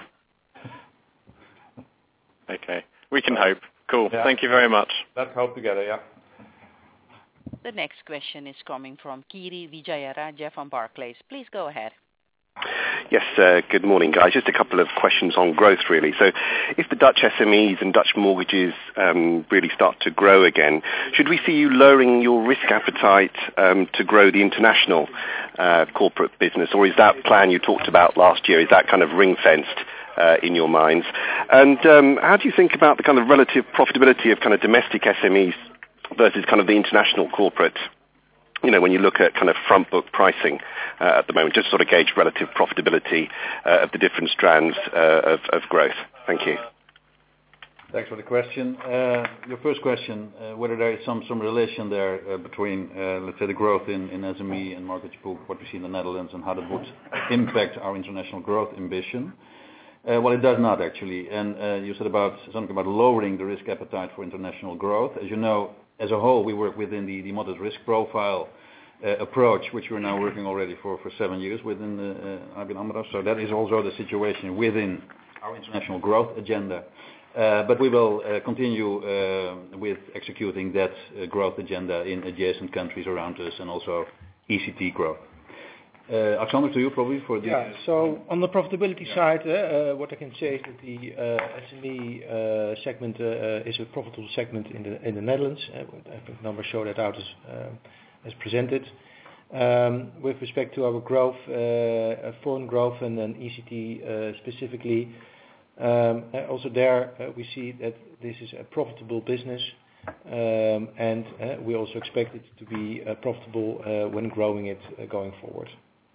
Speaker 12: Okay. We can hope. Cool.
Speaker 2: Yeah.
Speaker 12: Thank you very much.
Speaker 2: Let's hope together. Yeah.
Speaker 1: The next question is coming from Kiri Vijayarajah from Barclays. Please go ahead.
Speaker 13: Yes, uh, good morning, guys. Just a couple of questions on growth, really. So if the Dutch S M Es and Dutch mortgages um, really start to grow again, should we see you lowering your risk appetite um, to grow the international uh, corporate business? Or is that plan you talked about last year, is that kind of ring-fenced uh, in your minds? And um, how do you think about the kind of relative profitability of kind of domestic S M Es versus kind of the international corporate? You know, when you look at kind of front book pricing uh, at the moment, just sort of gauge relative profitability uh, of the different strands uh, of, of growth. Thank you.
Speaker 4: Thanks for the question. Uh, your first question, uh, whether there is some, some relation there uh, between, uh, let's say, the growth in, in S M E and mortgage book, what we see in the Netherlands, and how that would impact our international growth ambition. Uh, well, it does not actually. And uh, you said about something about lowering the risk appetite for international growth. As you know, as a whole, we work within the, the modest risk profile uh, approach, which we're now working already for, for seven years within the uh, A B N AMRO. So that is also the situation within our international growth agenda. Uh, but we will uh, continue uh, with executing that uh, growth agenda in adjacent countries around us and also E C T growth. Uh, Alexander, to you probably for the...
Speaker 3: Yeah, so on the profitability yeah. side, uh, uh, what I can say is that the uh, S M E uh, segment uh, is a profitable segment in the in the Netherlands. Uh, I think numbers show that out as, uh, as presented. Um, with respect to our growth, uh, foreign growth and then E C T uh, specifically, um, uh, also there uh, we see that this is a profitable business. Um, and uh, we also expect it to be uh, profitable uh, when growing it uh, going forward.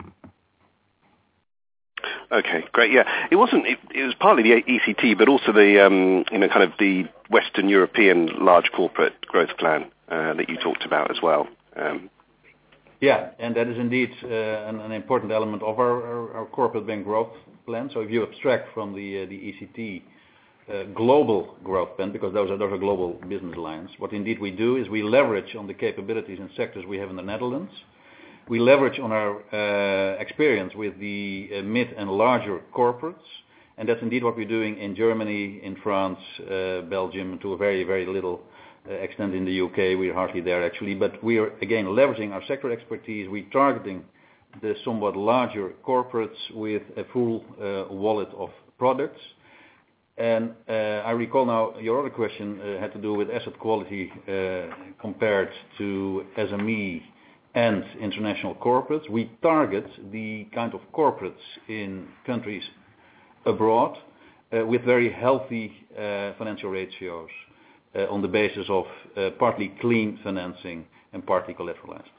Speaker 13: Okay, great. Yeah, it wasn't. It, it was partly the E C T, but also the um, you know kind of the Western European large corporate growth plan uh, that you talked about as well. Um,
Speaker 4: Yeah, and that is indeed uh, an, an important element of our, our, our corporate bank growth plan. So if you abstract from the uh, the E C T uh, global growth plan, because those are those are global business lines, what indeed we do is we leverage on the capabilities and sectors we have in the Netherlands. We leverage on our uh, experience with the uh, mid and larger corporates, and that's indeed what we're doing in Germany, in France, uh, Belgium, to a very very little Uh, extent in the U K. We're hardly there actually, but we are again leveraging our sector expertise. We're targeting the somewhat larger corporates with a full uh, wallet of products. And uh, I recall now your other question uh, had to do with asset quality uh, compared to S M E and international corporates. We target the kind of corporates in countries abroad uh, with very healthy uh, financial ratios. Uh, on the basis of uh, partly clean financing and partly collateralized.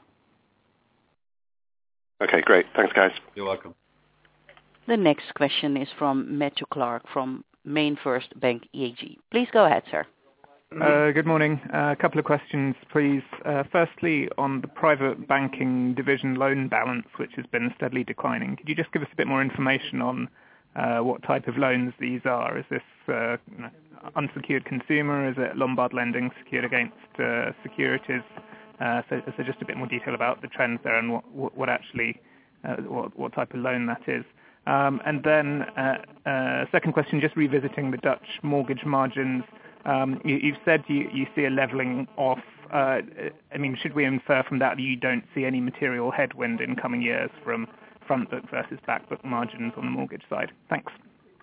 Speaker 13: Okay, great. Thanks, guys.
Speaker 4: You're welcome.
Speaker 1: The next question is from Matthew Clark from MainFirst Bank E A G. Please go ahead, sir.
Speaker 14: Uh, good morning. Uh, a couple of questions, please. Uh, firstly, on the private banking division loan balance, which has been steadily declining, could you just give us a bit more information on uh, what type of loans these are? Is this uh, unsecured consumer? Is it Lombard lending secured against uh, securities? Uh, so, so just a bit more detail about the trends there and what, what, what actually, uh, what, what type of loan that is. Um, and then, uh, uh, second question, just revisiting the Dutch mortgage margins. Um, you, you've said you, you see a levelling off. Uh, I mean, should we infer from that that you don't see any material headwind in coming years from front book versus back book margins on the mortgage side? Thanks.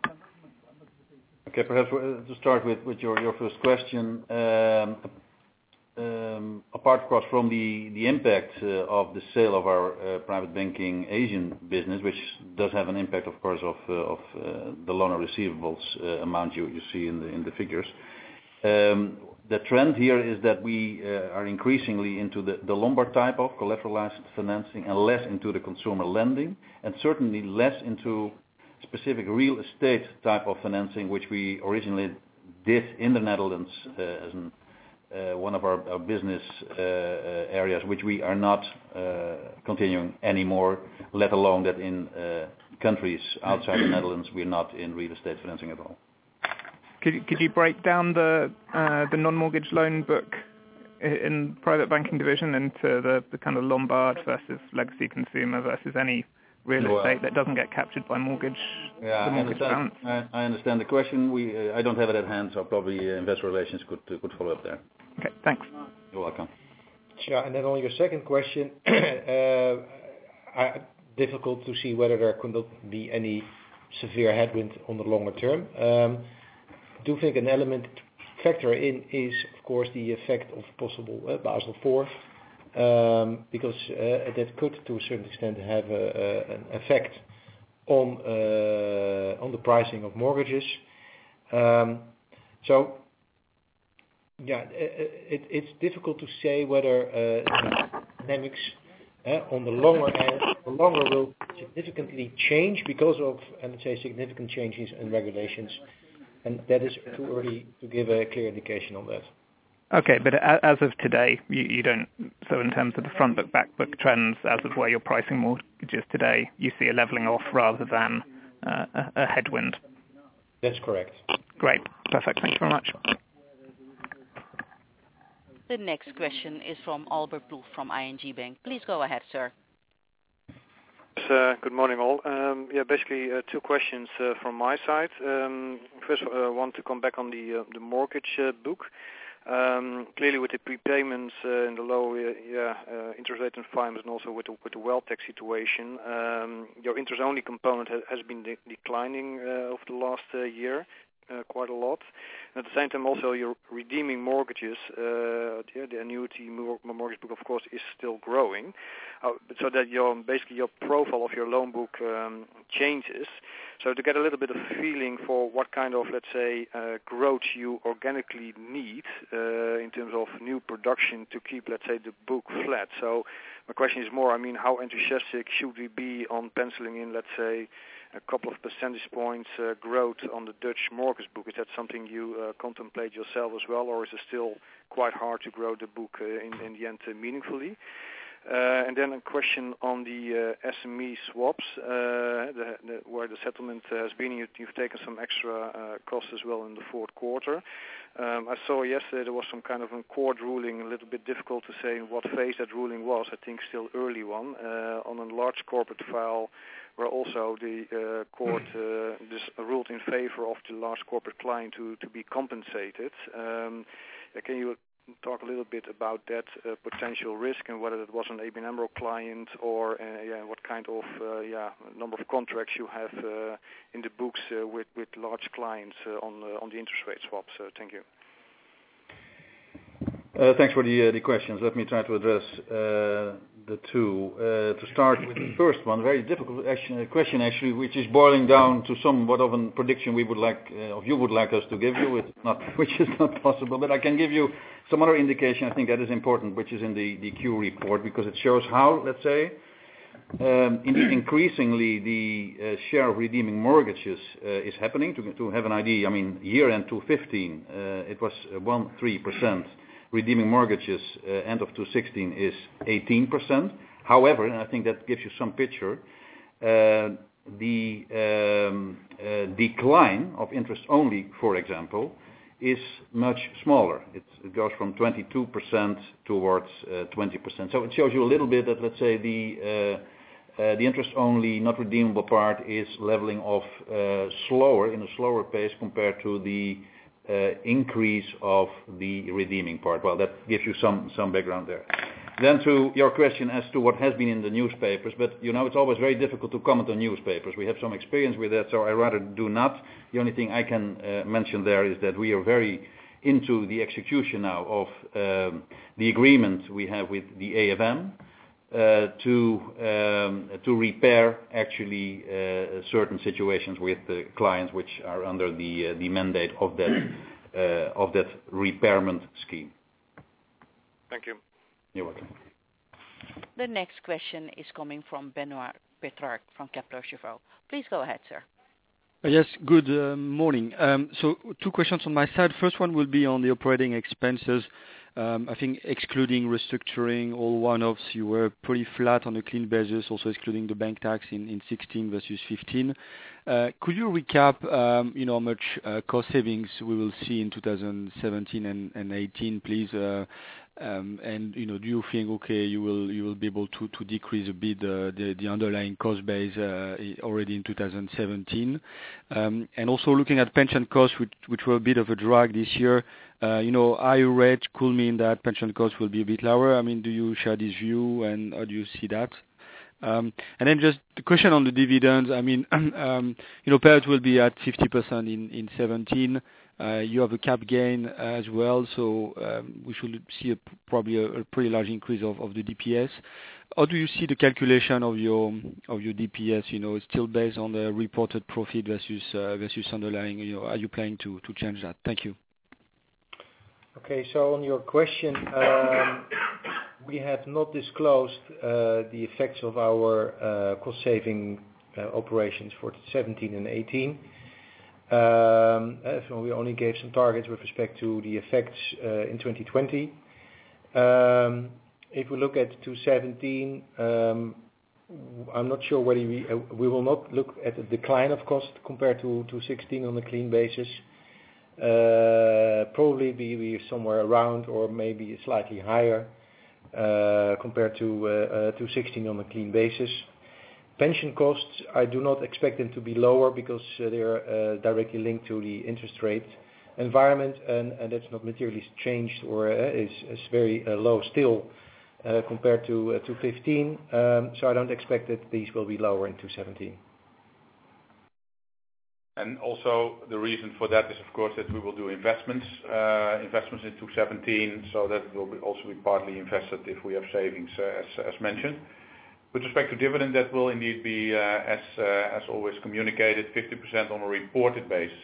Speaker 4: Okay, perhaps to start with, with your, your first question. Um, um, apart, of course, from the, the impact uh, of the sale of our uh, private banking Asian business, which does have an impact, of course, of, uh, of uh, the loan or receivables uh, amount you, you see in the, in the figures. Um, the trend here is that we uh, are increasingly into the, the Lombard type of collateralized financing and less into the consumer lending, and certainly less into specific real estate type of financing, which we originally did in the Netherlands uh, as an, uh, one of our, our business uh, uh, areas, which we are not uh, continuing anymore, let alone that in uh, countries outside the Netherlands we're not in real estate financing at all.
Speaker 14: Could you, could you break down the uh, the non-mortgage loan book in private banking division into the, the kind of Lombard versus legacy consumer versus any real
Speaker 4: well,
Speaker 14: estate that doesn't get captured by mortgage?
Speaker 4: Yeah,
Speaker 14: the mortgage
Speaker 4: I, understand, I, I understand the question. We uh, I don't have it at hand, so probably uh, investor relations could uh, could follow up there.
Speaker 14: Okay, thanks.
Speaker 4: You're welcome.
Speaker 3: Yeah, and then on your second question, uh, I, difficult to see whether there could not be any severe headwind on the longer term. Um, I do think an element to factor in is, of course, the effect of possible uh, Basel four, um, because uh, that could, to a certain extent, have a, a, an effect on uh, on the pricing of mortgages. Um, so, yeah, it, it's difficult to say whether uh, dynamics uh, on the longer end, the longer will significantly change because of, uh, let's say, significant changes in regulations. And that is too early to give a clear indication on that.
Speaker 14: Okay, but as of today, you, you don't, so in terms of the front book, back book trends, as of where you're pricing mortgages today, you see a levelling off rather than uh, a, a headwind?
Speaker 3: That's correct.
Speaker 14: Great, perfect, thank you very much.
Speaker 1: The next question is from Albert Ploeg from I N G Bank. Please go ahead, sir.
Speaker 15: Uh, good morning, all. Um, yeah, basically uh, two questions uh, from my side. Um, first, I uh, want to come back on the uh, the mortgage uh, book. Um, clearly, with the prepayments uh, in the low uh, yeah, uh, interest rate environment, and also with the, with the wealth tax situation, um, your interest-only component ha- has been de- declining uh, over the last uh, year. Uh, quite a lot. And at the same time, also you're redeeming mortgages. Uh, yeah, the annuity mor- mortgage book, of course, is still growing, uh, so that your basically your profile of your loan book um, changes. So to get a little bit of feeling for what kind of, let's say, uh, growth you organically need uh, in terms of new production to keep, let's say, the book flat. So my question is more, I mean, how enthusiastic should we be on penciling in, let's say, a couple of percentage points uh, growth on the Dutch mortgage book? Is that something you uh, contemplate yourself as well, or is it still quite hard to grow the book uh, in, in the end uh, meaningfully? Uh, and then a question on the uh, S M E swaps, uh, the, the, where the settlement has been. You, you've taken some extra uh, costs as well in the fourth quarter. Um, I saw yesterday there was some kind of a court ruling, a little bit difficult to say in what phase that ruling was. I think still early one, uh, on a large corporate file where also the uh, court uh, this ruled in favor of the large corporate client to, to be compensated. Um, can you talk a little bit about that uh, potential risk and whether it was an A B N AMRO client or uh, yeah, what kind of uh, yeah number of contracts you have uh, in the books uh, with with large clients uh, on uh, on the interest rate swaps? Uh, thank you.
Speaker 4: Uh, thanks for the uh, the questions. Let me try to address uh, the two. Uh, to start with the first one, very difficult action, question actually, which is boiling down to somewhat of a prediction we would like, uh, of you would like us to give you, it's not, which is not possible. But I can give you some other indication. I think that is important, which is in the the Q report, because it shows how, let's say, um, indeed increasingly the uh, share of redeeming mortgages uh, is happening. To to have an idea, I mean, year end two thousand fifteen, uh, it was uh, one three percent. Redeeming mortgages uh, end of two thousand sixteen is eighteen percent. However, and I think that gives you some picture, uh, the um, uh, decline of interest only, for example, is much smaller. It, it goes from twenty-two percent towards uh, twenty percent. So it shows you a little bit that, let's say, the uh, uh, the interest only, not redeemable part is leveling off uh, slower, in a slower pace compared to the Uh, increase of the redeeming part. Well, that gives you some, some background there. Then to your question as to what has been in the newspapers, but you know it's always very difficult to comment on newspapers. We have some experience with that, so I rather do not. The only thing I can uh, mention there is that we are very into the execution now of um, the agreement we have with the A F M uh, to um, to repair actually uh, certain situations with the clients which are under the uh, the mandate of that uh, of that repairment scheme.
Speaker 15: Thank you.
Speaker 4: You're welcome.
Speaker 1: The next question is coming from Benoit Petrarque from Kepler Cheuvreux. Please go ahead, sir.
Speaker 16: Uh, Yes, good uh, morning. Um, So two questions on my side. First one will be on the operating expenses. Um, I think excluding restructuring, all one-offs, you were pretty flat on a clean basis, also excluding the bank tax in in sixteen versus fifteen. Uh, Could you recap, um, you know, how much uh, cost savings we will see in two thousand seventeen and and eighteen, please? Uh, um, And, you know, do you think, okay, you will you will be able to to decrease a bit uh, the the underlying cost base uh, already in two thousand seventeen? Um, And also looking at pension costs, which which were a bit of a drag this year, Uh, you know, higher rate could mean that pension costs will be a bit lower. I mean, do you share this view, and how do you see that? Um, and then just the question on the dividends. I mean, um, you know, payouts will be at fifty percent in in seventeen. Uh, you have a cap gain as well, so um, we should see a, probably a, a pretty large increase of, of the D P S. How do you see the calculation of your of your D P S? You know, it's still based on the reported profit versus uh, versus underlying. You know, are you planning to to change that? Thank you.
Speaker 3: Okay, so on your question, um, we have not disclosed uh, the effects of our uh, cost-saving uh, operations for seventeen and eighteen. Um, so we only gave some targets with respect to the effects uh, in twenty twenty. Um, if we look at two thousand seventeen, um, I'm not sure whether we uh, we will not look at the decline of cost compared to two thousand sixteen on a clean basis. Uh, probably be, be somewhere around or maybe slightly higher uh, compared to uh, uh, two thousand sixteen on a clean basis. Pension costs, I do not expect them to be lower because uh, they are uh, directly linked to the interest rate environment, and, and that's not materially changed or uh, is, is very uh, low still uh, compared to uh, two thousand fifteen. Um, so I don't expect that these will be lower in two thousand seventeen.
Speaker 2: And also the reason for that is, of course, that we will do investments, uh, investments in two thousand seventeen, so that will be also be partly invested if we have savings, uh, as, as mentioned. With respect to dividend, that will indeed be, uh, as uh, as always communicated, fifty percent on a reported basis.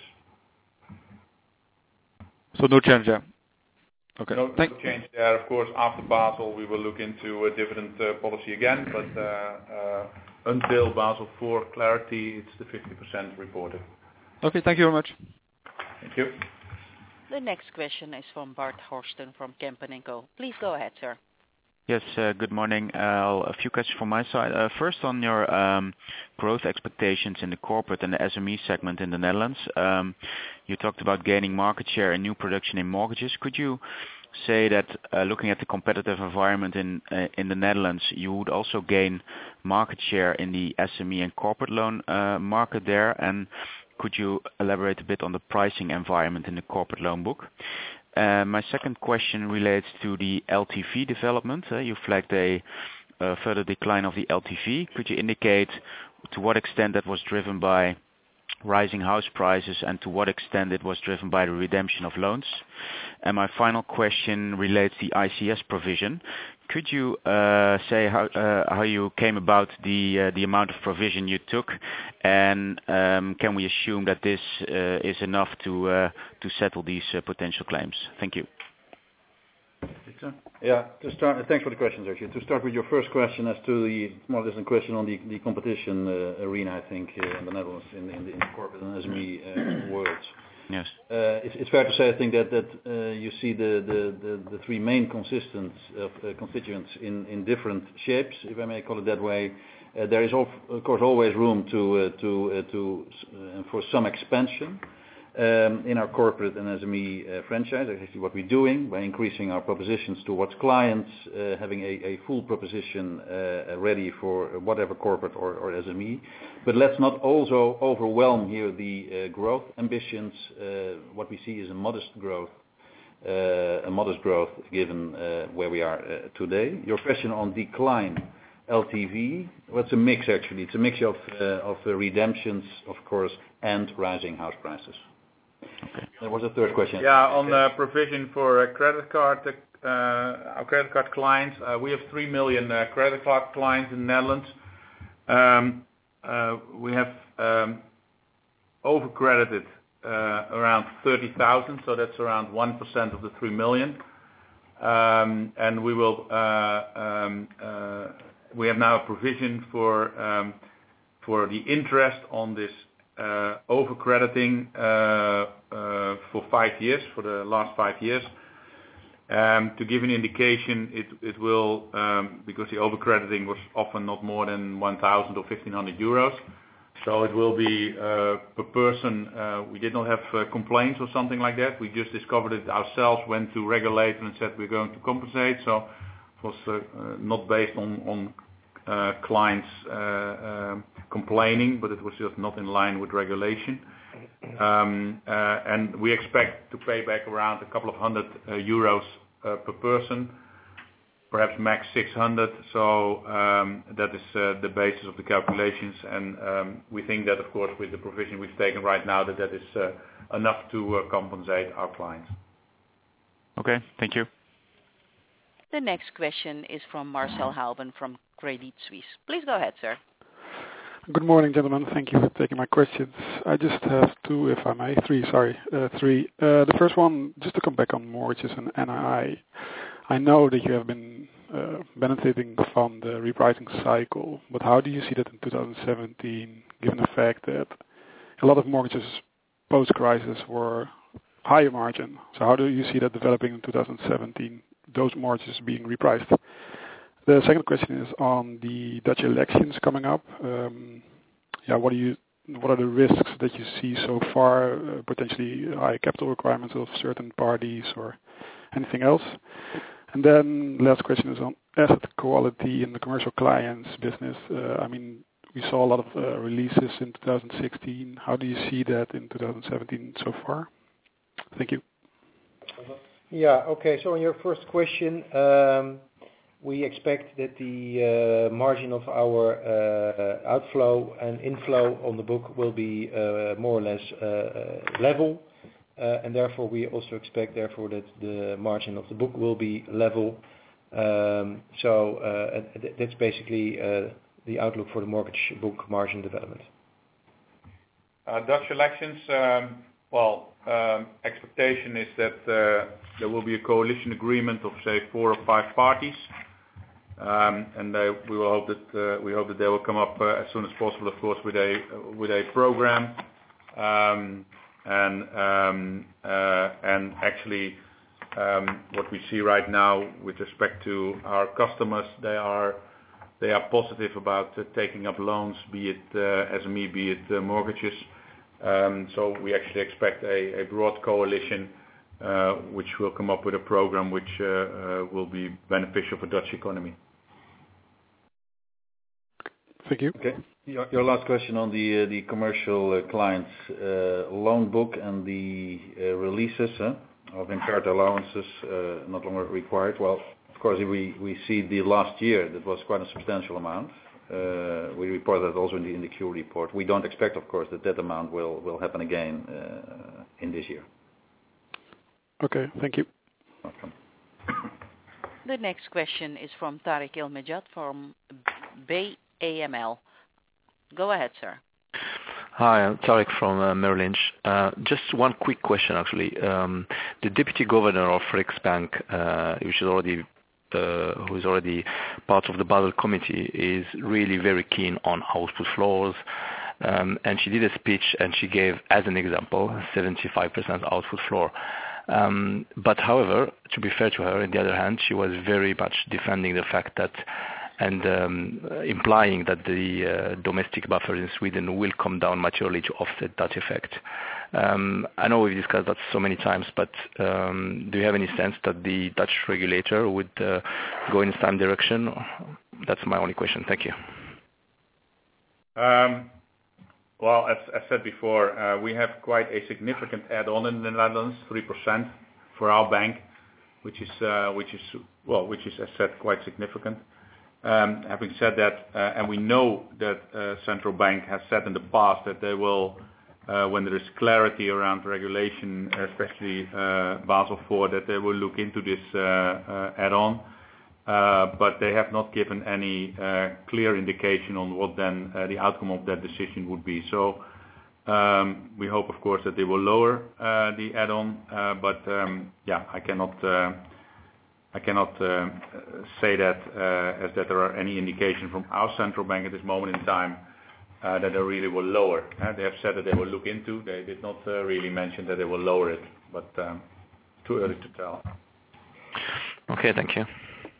Speaker 16: So no change there. Okay.
Speaker 2: No, no change there. Of course, after Basel, we will look into a dividend uh, policy again, but uh, uh, until Basel four clarity, it's the fifty percent reported.
Speaker 16: Okay, thank you very much.
Speaker 2: Thank you.
Speaker 1: The next question is from Bart Horsten from Kempen and Co. Please go ahead, sir.
Speaker 17: Yes, uh, good morning. Uh, a few questions from my side. Uh, first, on your um, growth expectations in the corporate and the S M E segment in the Netherlands. Um, you talked about gaining market share and new production in mortgages. Could you say that uh, looking at the competitive environment in uh, in the Netherlands, you would also gain market share in the S M E and corporate loan uh, market there? And could you elaborate a bit on the pricing environment in the corporate loan book? Uh, my second question relates to the L T V development. Uh, you flagged a uh, further decline of the L T V. Could you indicate to what extent that was driven by rising house prices and to what extent it was driven by the redemption of loans? And my final question relates to the I C S provision. Could you uh, say how uh, how you came about the uh, the amount of provision you took, and um, can we assume that this uh, is enough to uh, to settle these uh, potential claims? Thank you.
Speaker 4: Yeah, to start, thanks for the questions, actually. To start with your first question as to the more or less a question on the, the competition uh, arena, I think, uh, in the Netherlands, in, in, the, in the corporate and S M E uh, worlds.
Speaker 17: Yes.
Speaker 4: Uh, it's, it's fair to say, I think, that, that uh, you see the, the, the, the three main consistents of uh, constituents in, in different shapes, if I may call it that way. Uh, there is, of, of course, always room to, uh, to, uh, to uh, for some expansion. Um, in our corporate and S M E uh, franchise, that's actually what we're doing by increasing our propositions towards clients, uh, having a, a full proposition uh, ready for whatever corporate or, or S M E. But let's not also overwhelm here the uh, growth ambitions. Uh, what we see is a modest growth, uh, a modest growth given uh, where we are uh, today. Your question on decline L T V, well, it's a mix actually. It's a mix of, uh, of uh, redemptions, of course, and rising house prices. Okay. There was a third question.
Speaker 2: Yeah, on the provision for uh, credit card, uh, our credit card clients, uh, we have three million uh, credit card clients in the Netherlands. Um, uh, we have um, overcredited uh, around thirty thousand, so that's around one percent of the three million. Um, and we will, uh, um, uh, we have now a provision for um, for the interest on this Uh, overcrediting uh, uh, for five years, for the last five years. Um, to give an indication, it, it will, um, because the overcrediting was often not more than one thousand or fifteen hundred euros, so it will be uh, per person. Uh, we did not have uh, complaints or something like that. We just discovered it ourselves, went to regulator and said we're going to compensate. So it was uh, uh, not based on, on uh, clients uh, uh, complaining, but it was just not in line with regulation. Um, uh, and we expect to pay back around a couple of hundred uh, euros uh, per person, perhaps max six hundred. So um, that is uh, the basis of the calculations, and um, we think that, of course, with the provision we've taken right now, that that is uh, enough to uh, compensate our clients.
Speaker 17: Okay, thank you.
Speaker 1: The next question is from Marcel Halben from Credit Suisse. Please go ahead, sir.
Speaker 18: Good morning, gentlemen. Thank you for taking my questions. I just have two, if I may. Three, sorry. Uh, three. Uh, the first one, just to come back on mortgages and N I I. I know that you have been uh, benefiting from the repricing cycle, but how do you see that in two thousand seventeen, given the fact that a lot of mortgages post-crisis were higher margin? So how do you see that developing in two thousand seventeen, those mortgages being repriced? The second question is on the Dutch elections coming up. Um, yeah, what do you, what are the risks that you see so far? Uh, potentially high capital requirements of certain parties or anything else? And then last question is on asset quality in the commercial clients business. Uh, I mean, we saw a lot of uh, releases in two thousand sixteen. How do you see that in two thousand seventeen so far? Thank you.
Speaker 3: Yeah. Okay. So on your first question. Um, We expect that the uh, margin of our uh, outflow and inflow on the book will be uh, more or less uh, level, uh, and therefore we also expect therefore that the margin of the book will be level. Um, so uh, th- that's basically uh, the outlook for the mortgage book margin development.
Speaker 2: Uh, Dutch elections, um, well, um, expectation is that uh, there will be a coalition agreement of say four or five parties. Um, and they, we will hope that uh, we hope that they will come up uh, as soon as possible, of course, with a uh, with a program. Um, and um, uh, and actually, Um, what we see right now with respect to our customers, they are they are positive about uh, taking up loans, be it uh, S M E, be it uh, mortgages. Um, so we actually expect a, a broad coalition uh, which will come up with a program which uh, uh, will be beneficial for Dutch economy.
Speaker 18: Thank you.
Speaker 4: Okay. Your, your last question on the uh, the commercial uh, clients uh, loan book and the uh, releases uh, of impaired allowances uh, not longer required. Well, of course, if we, we see the last year, that was quite a substantial amount. Uh, we report that also in the in the Q report. We don't expect, of course, that that amount will, will happen again uh, in this year.
Speaker 18: Okay, thank you.
Speaker 4: Welcome.
Speaker 1: The next question is from Tariq El Mejjad from B A M L. Go ahead, sir.
Speaker 19: Hi, I'm Tariq from uh, Merrill Lynch. Uh, just one quick question, actually. Um, the deputy governor of Riksbank, uh, which is already uh, who is already part of the Basel Committee, is really very keen on output floors. Um, and she did a speech and she gave, as an example, seventy-five percent output floor. Um, but however, to be fair to her, on the other hand, she was very much defending the fact that and um, implying that the uh, domestic buffer in Sweden will come down materially to offset that effect. Um, I know we've discussed that so many times, but um, do you have any sense that the Dutch regulator would uh, go in the same direction? That's my only question. Thank you.
Speaker 2: Um, well, as I said before, uh, we have quite a significant add-on in the Netherlands, three percent for our bank, which is, uh, which is, well, which is, as I said, quite significant. Um, having said that, uh, and we know that uh, central bank has said in the past that they will, uh, when there is clarity around regulation, especially uh, Basel four, that they will look into this uh, uh, add-on. Uh, but they have not given any uh, clear indication on what then uh, the outcome of that decision would be. So um, we hope, of course, that they will lower uh, the add-on. Uh, but um, yeah, I cannot. Uh, I cannot uh, say that uh, as that there are any indication from our central bank at this moment in time uh, that they really will lower. Uh, they have said that they will look into. They did not uh, really mention that they will lower it, but um, too early to tell.
Speaker 19: Okay, thank you.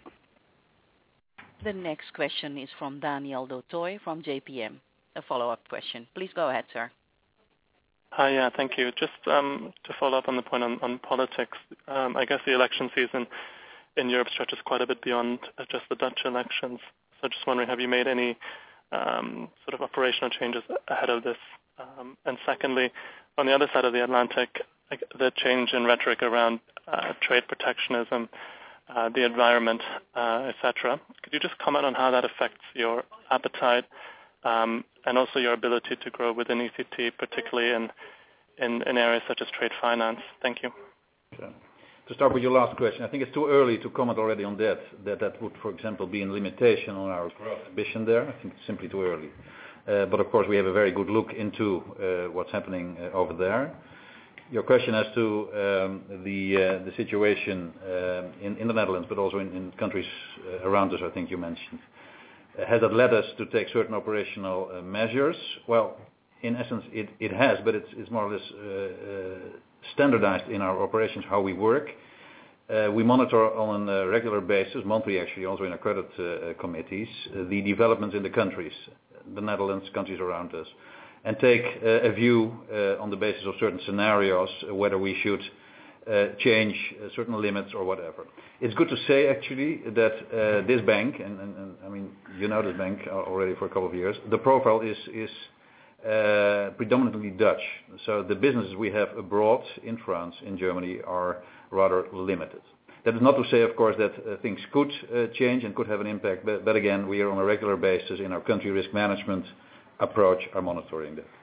Speaker 1: The next question is from Daniel Dotoy from J P M. A follow-up question. Please go ahead, sir.
Speaker 9: Hi, yeah, thank you. Just um, to follow up on the point on, on politics, um, I guess the election season in Europe stretches quite a bit beyond just the Dutch elections. So just wondering, have you made any um, sort of operational changes ahead of this? Um, and secondly, on the other side of the Atlantic, like the change in rhetoric around uh, trade protectionism, uh, the environment, uh, et cetera. Could you just comment on how that affects your appetite um, and also your ability to grow within E C T, particularly in, in, in areas such as trade finance? Thank you.
Speaker 4: Sure. To start with your last question, I think it's too early to comment already on that, that that would, for example, be a limitation on our growth ambition there. I think it's simply too early. Uh, but of course, we have a very good look into uh, what's happening uh, over there. Your question as to um, the uh, the situation uh, in, in the Netherlands, but also in, in countries uh, around us, I think you mentioned. Uh, has that led us to take certain operational uh, measures? Well, in essence, it, it has, but it's, it's more or less uh, uh, standardized in our operations how we work. Uh, we monitor on a regular basis, monthly actually, also in our credit uh, committees, uh, the developments in the countries, the Netherlands, countries around us, and take uh, a view uh, on the basis of certain scenarios uh, whether we should uh, change uh, certain limits or whatever. It's good to say actually that uh, this bank, and, and, and I mean you know this bank already for a couple of years, the profile is is uh, predominantly Dutch. So the businesses we have abroad in France, in Germany, are rather limited. That is not to say, of course, that uh, things could uh, change and could have an impact, but, but again, we are on a regular basis in our country risk management approach are monitoring that.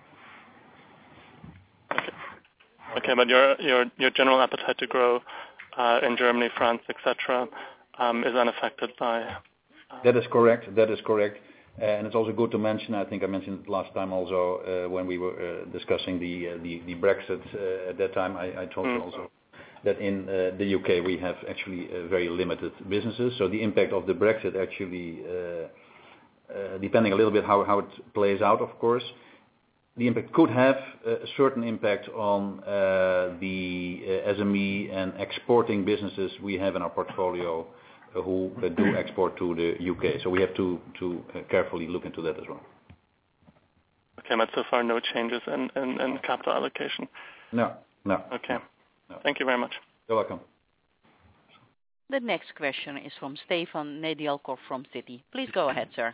Speaker 9: Okay, okay, but your your your general appetite to grow uh, in Germany, France, et cetera, um, is unaffected by. Uh,
Speaker 4: that is correct. That is correct, uh, and it's also good to mention. I think I mentioned it last time also uh, when we were uh, discussing the, uh, the the Brexit. Uh, at that time, I, I told mm. you also that in uh, the U K we have actually uh, very limited businesses. So the impact of the Brexit actually. Uh, Uh, depending a little bit how, how it plays out, of course, the impact could have a certain impact on uh, the uh, S M E and exporting businesses we have in our portfolio uh, who uh, do export to the U K. So we have to, to uh, carefully look into that as well.
Speaker 9: Okay, but so far no changes in, in, in capital allocation?
Speaker 4: No, no.
Speaker 9: Okay.
Speaker 4: No.
Speaker 9: Thank you very much.
Speaker 4: You're welcome.
Speaker 1: The next question is from Stefan Nedialkov from Citi. Please go ahead, sir.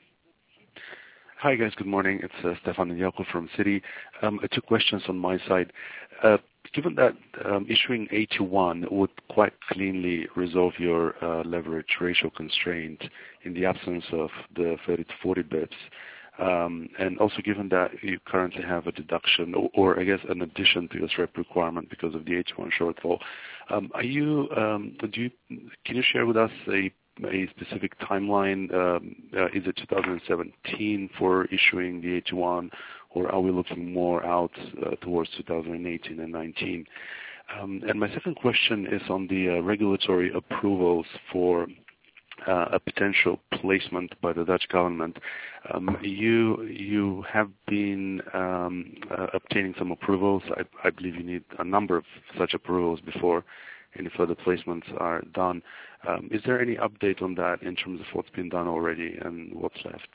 Speaker 20: Hi guys, good morning. It's uh, Stefan Nedialkov from Citi. Um, two questions on my side. Uh, given that um, issuing A T one would quite cleanly resolve your uh, leverage ratio constraint in the absence of the thirty to forty bips, um, and also given that you currently have a deduction, or, or I guess an addition to your S R E P requirement because of the A T one shortfall, um, are you, um, do you, can you share with us a a specific timeline? Um, uh, is it two thousand seventeen for issuing the A T one, or are we looking more out uh, towards two thousand eighteen and nineteen? Um, and my second question is on the uh, regulatory approvals for uh, a potential placement by the Dutch government. Um, you you have been um, uh, obtaining some approvals. I, I believe you need a number of such approvals before any further placements are done. Um, is there any update on that in terms of what's been done already and what's left?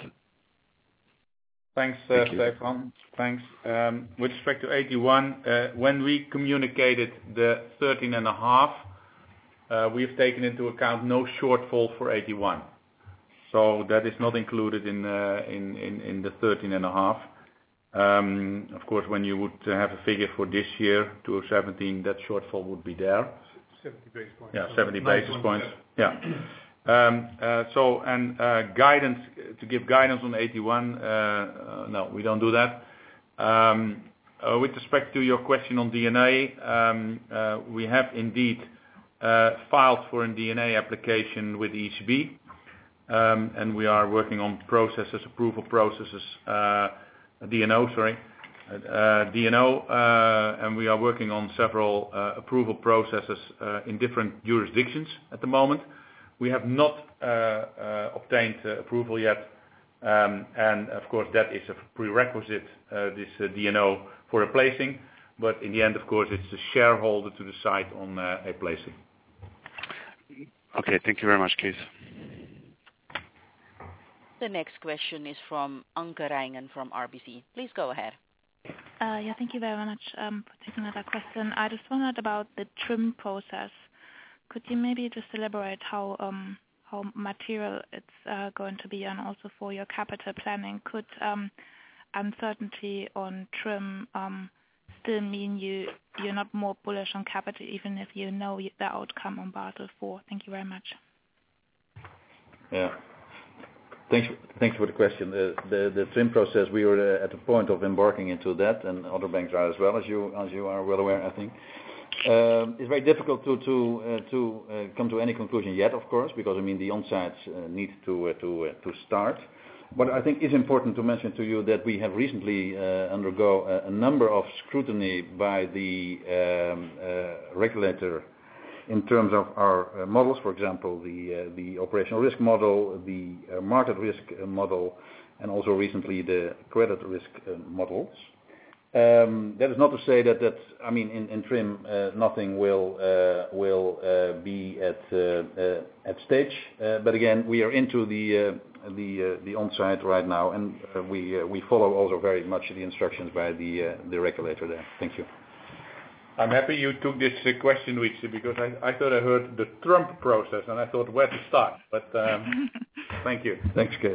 Speaker 2: Thanks, uh,
Speaker 20: Thank
Speaker 2: Stefan. Thanks. Um, with respect to A T one, uh, when we communicated the thirteen and a half, uh, we've taken into account no shortfall for A T one. So that is not included in, uh, in, in, in the thirteen and a half. Um, of course, when you would have a figure for this year, two thousand seventeen, that shortfall would be there.
Speaker 3: seventy basis points.
Speaker 2: Yeah, seventy basis points. Yeah. Um, uh, so, and uh, guidance, to give guidance on A T one, uh, uh, no, we don't do that. Um, uh, with respect to your question on D N A, um, uh, we have indeed uh, filed for a D N A application with the E C B, um, and we are working on processes, approval processes, uh, D N O, sorry, uh, D N O, uh, and we are working on several uh, approval processes uh, in different jurisdictions at the moment. We have not uh, uh, obtained uh, approval yet, um, and of course that is a prerequisite, uh, this uh, D N O for a placing, but in the end, of course, it's the shareholder to decide on uh, a placing.
Speaker 20: Okay, thank you very much, Kees.
Speaker 1: The next question is from Anke Reingen from R B C. Please go ahead.
Speaker 10: Uh, yeah, thank you very much um, for taking another question. I just wondered about the TRIM process. Could you maybe just elaborate how um, how material it's uh, going to be, and also for your capital planning? Could um, uncertainty on TRIM um, still mean you you're not more bullish on capital, even if you know the outcome on Basel four? Thank you very much.
Speaker 4: Yeah. Thanks, thanks for the question. The, the, the TRIM process, we were uh, at the point of embarking into that, and other banks are as well, as you as you are well aware, I think. Um, it's very difficult to to uh, to uh, come to any conclusion yet, of course, because I mean the on-sites uh, need to uh, to uh, to start. But I think it's important to mention to you that we have recently uh, undergo a, a number of scrutiny by the um, uh, regulator in terms of our uh, models, for example, the uh, the operational risk model, the uh, market risk uh, model, and also recently the credit risk uh, models. Um, that is not to say that, that I mean, in, in TRIM, uh, nothing will uh, will uh, be at uh, uh, at stage. Uh, but again, we are into the uh, the uh, the on-site right now, and uh, we uh, we follow also very much the instructions by the uh, the regulator there. Thank you.
Speaker 2: I'm happy you took this uh, question, Wietse, because I, I thought I heard the Trump process, and I thought where to start. But um, thank you.
Speaker 4: Thanks, Kees.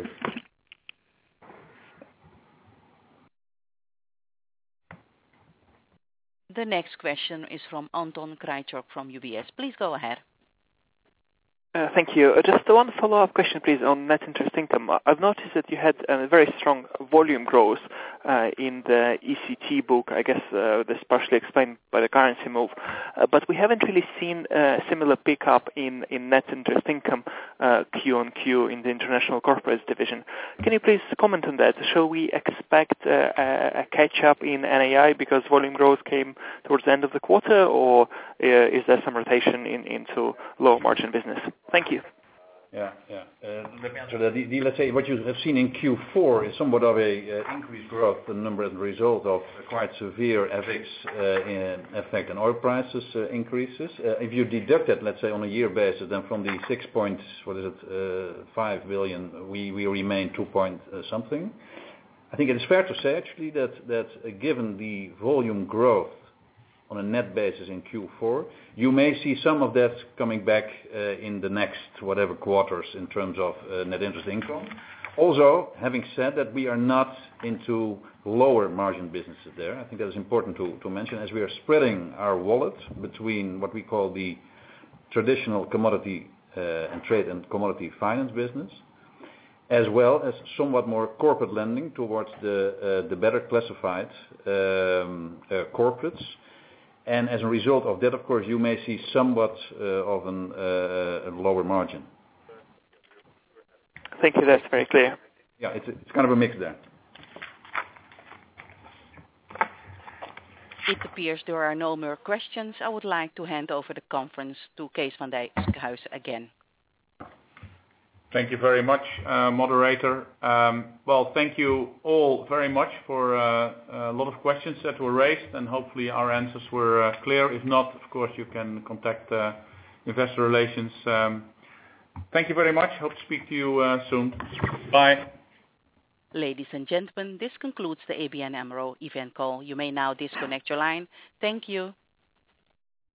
Speaker 1: The next question is from Anton Krychok from U B S. Please go ahead.
Speaker 5: Uh, Thank you. Uh, Just one follow-up question, please, on net interest income. Uh, I've noticed that you had a very strong volume growth uh, in the E C T book. I guess uh, this partially explained by the currency move. Uh, but we haven't really seen a similar pickup in, in net interest income uh, Q on Q in the international corporates division. Can you please comment on that? Shall we expect uh, a, a catch-up in N I I because volume growth came towards the end of the quarter, or uh, is there some rotation in, into low margin business? Thank you.
Speaker 4: Yeah, yeah. Uh, let me answer that. The, the, let's say what you have seen in Q four is somewhat of a uh, increased growth in number as a result of quite severe F X uh, in effect and oil prices uh, increases. Uh, if you deduct that, let's say on a year basis, then from the six point what is it uh, five billion, we we remain two point uh, something. I think it is fair to say actually that that uh, given the volume growth on a net basis in Q four, you may see some of that coming back uh, in the next whatever quarters in terms of uh, net interest income. Also, having said that, we are not into lower margin businesses there. I think that is important to, to mention, as we are spreading our wallet between what we call the traditional commodity uh, and trade and commodity finance business, as well as somewhat more corporate lending towards the uh, the better classified um, uh, corporates. And as a result of that, of course, you may see somewhat uh, of an, uh, a lower margin.
Speaker 5: Thank you. That's very clear.
Speaker 4: Yeah, it's, it's kind of a mix there.
Speaker 1: It appears there are no more questions. I would like to hand over the conference to Kees van Dijkhuizen again.
Speaker 2: Thank you very much, uh, moderator. Um, well, thank you all very much for uh, a lot of questions that were raised, and hopefully our answers were uh, clear. If not, of course, you can contact uh, Investor Relations. Um, thank you very much. Hope to speak to you uh, soon. Bye.
Speaker 1: Ladies and gentlemen, this concludes the A B N AMRO event call. You may now disconnect your line. Thank you.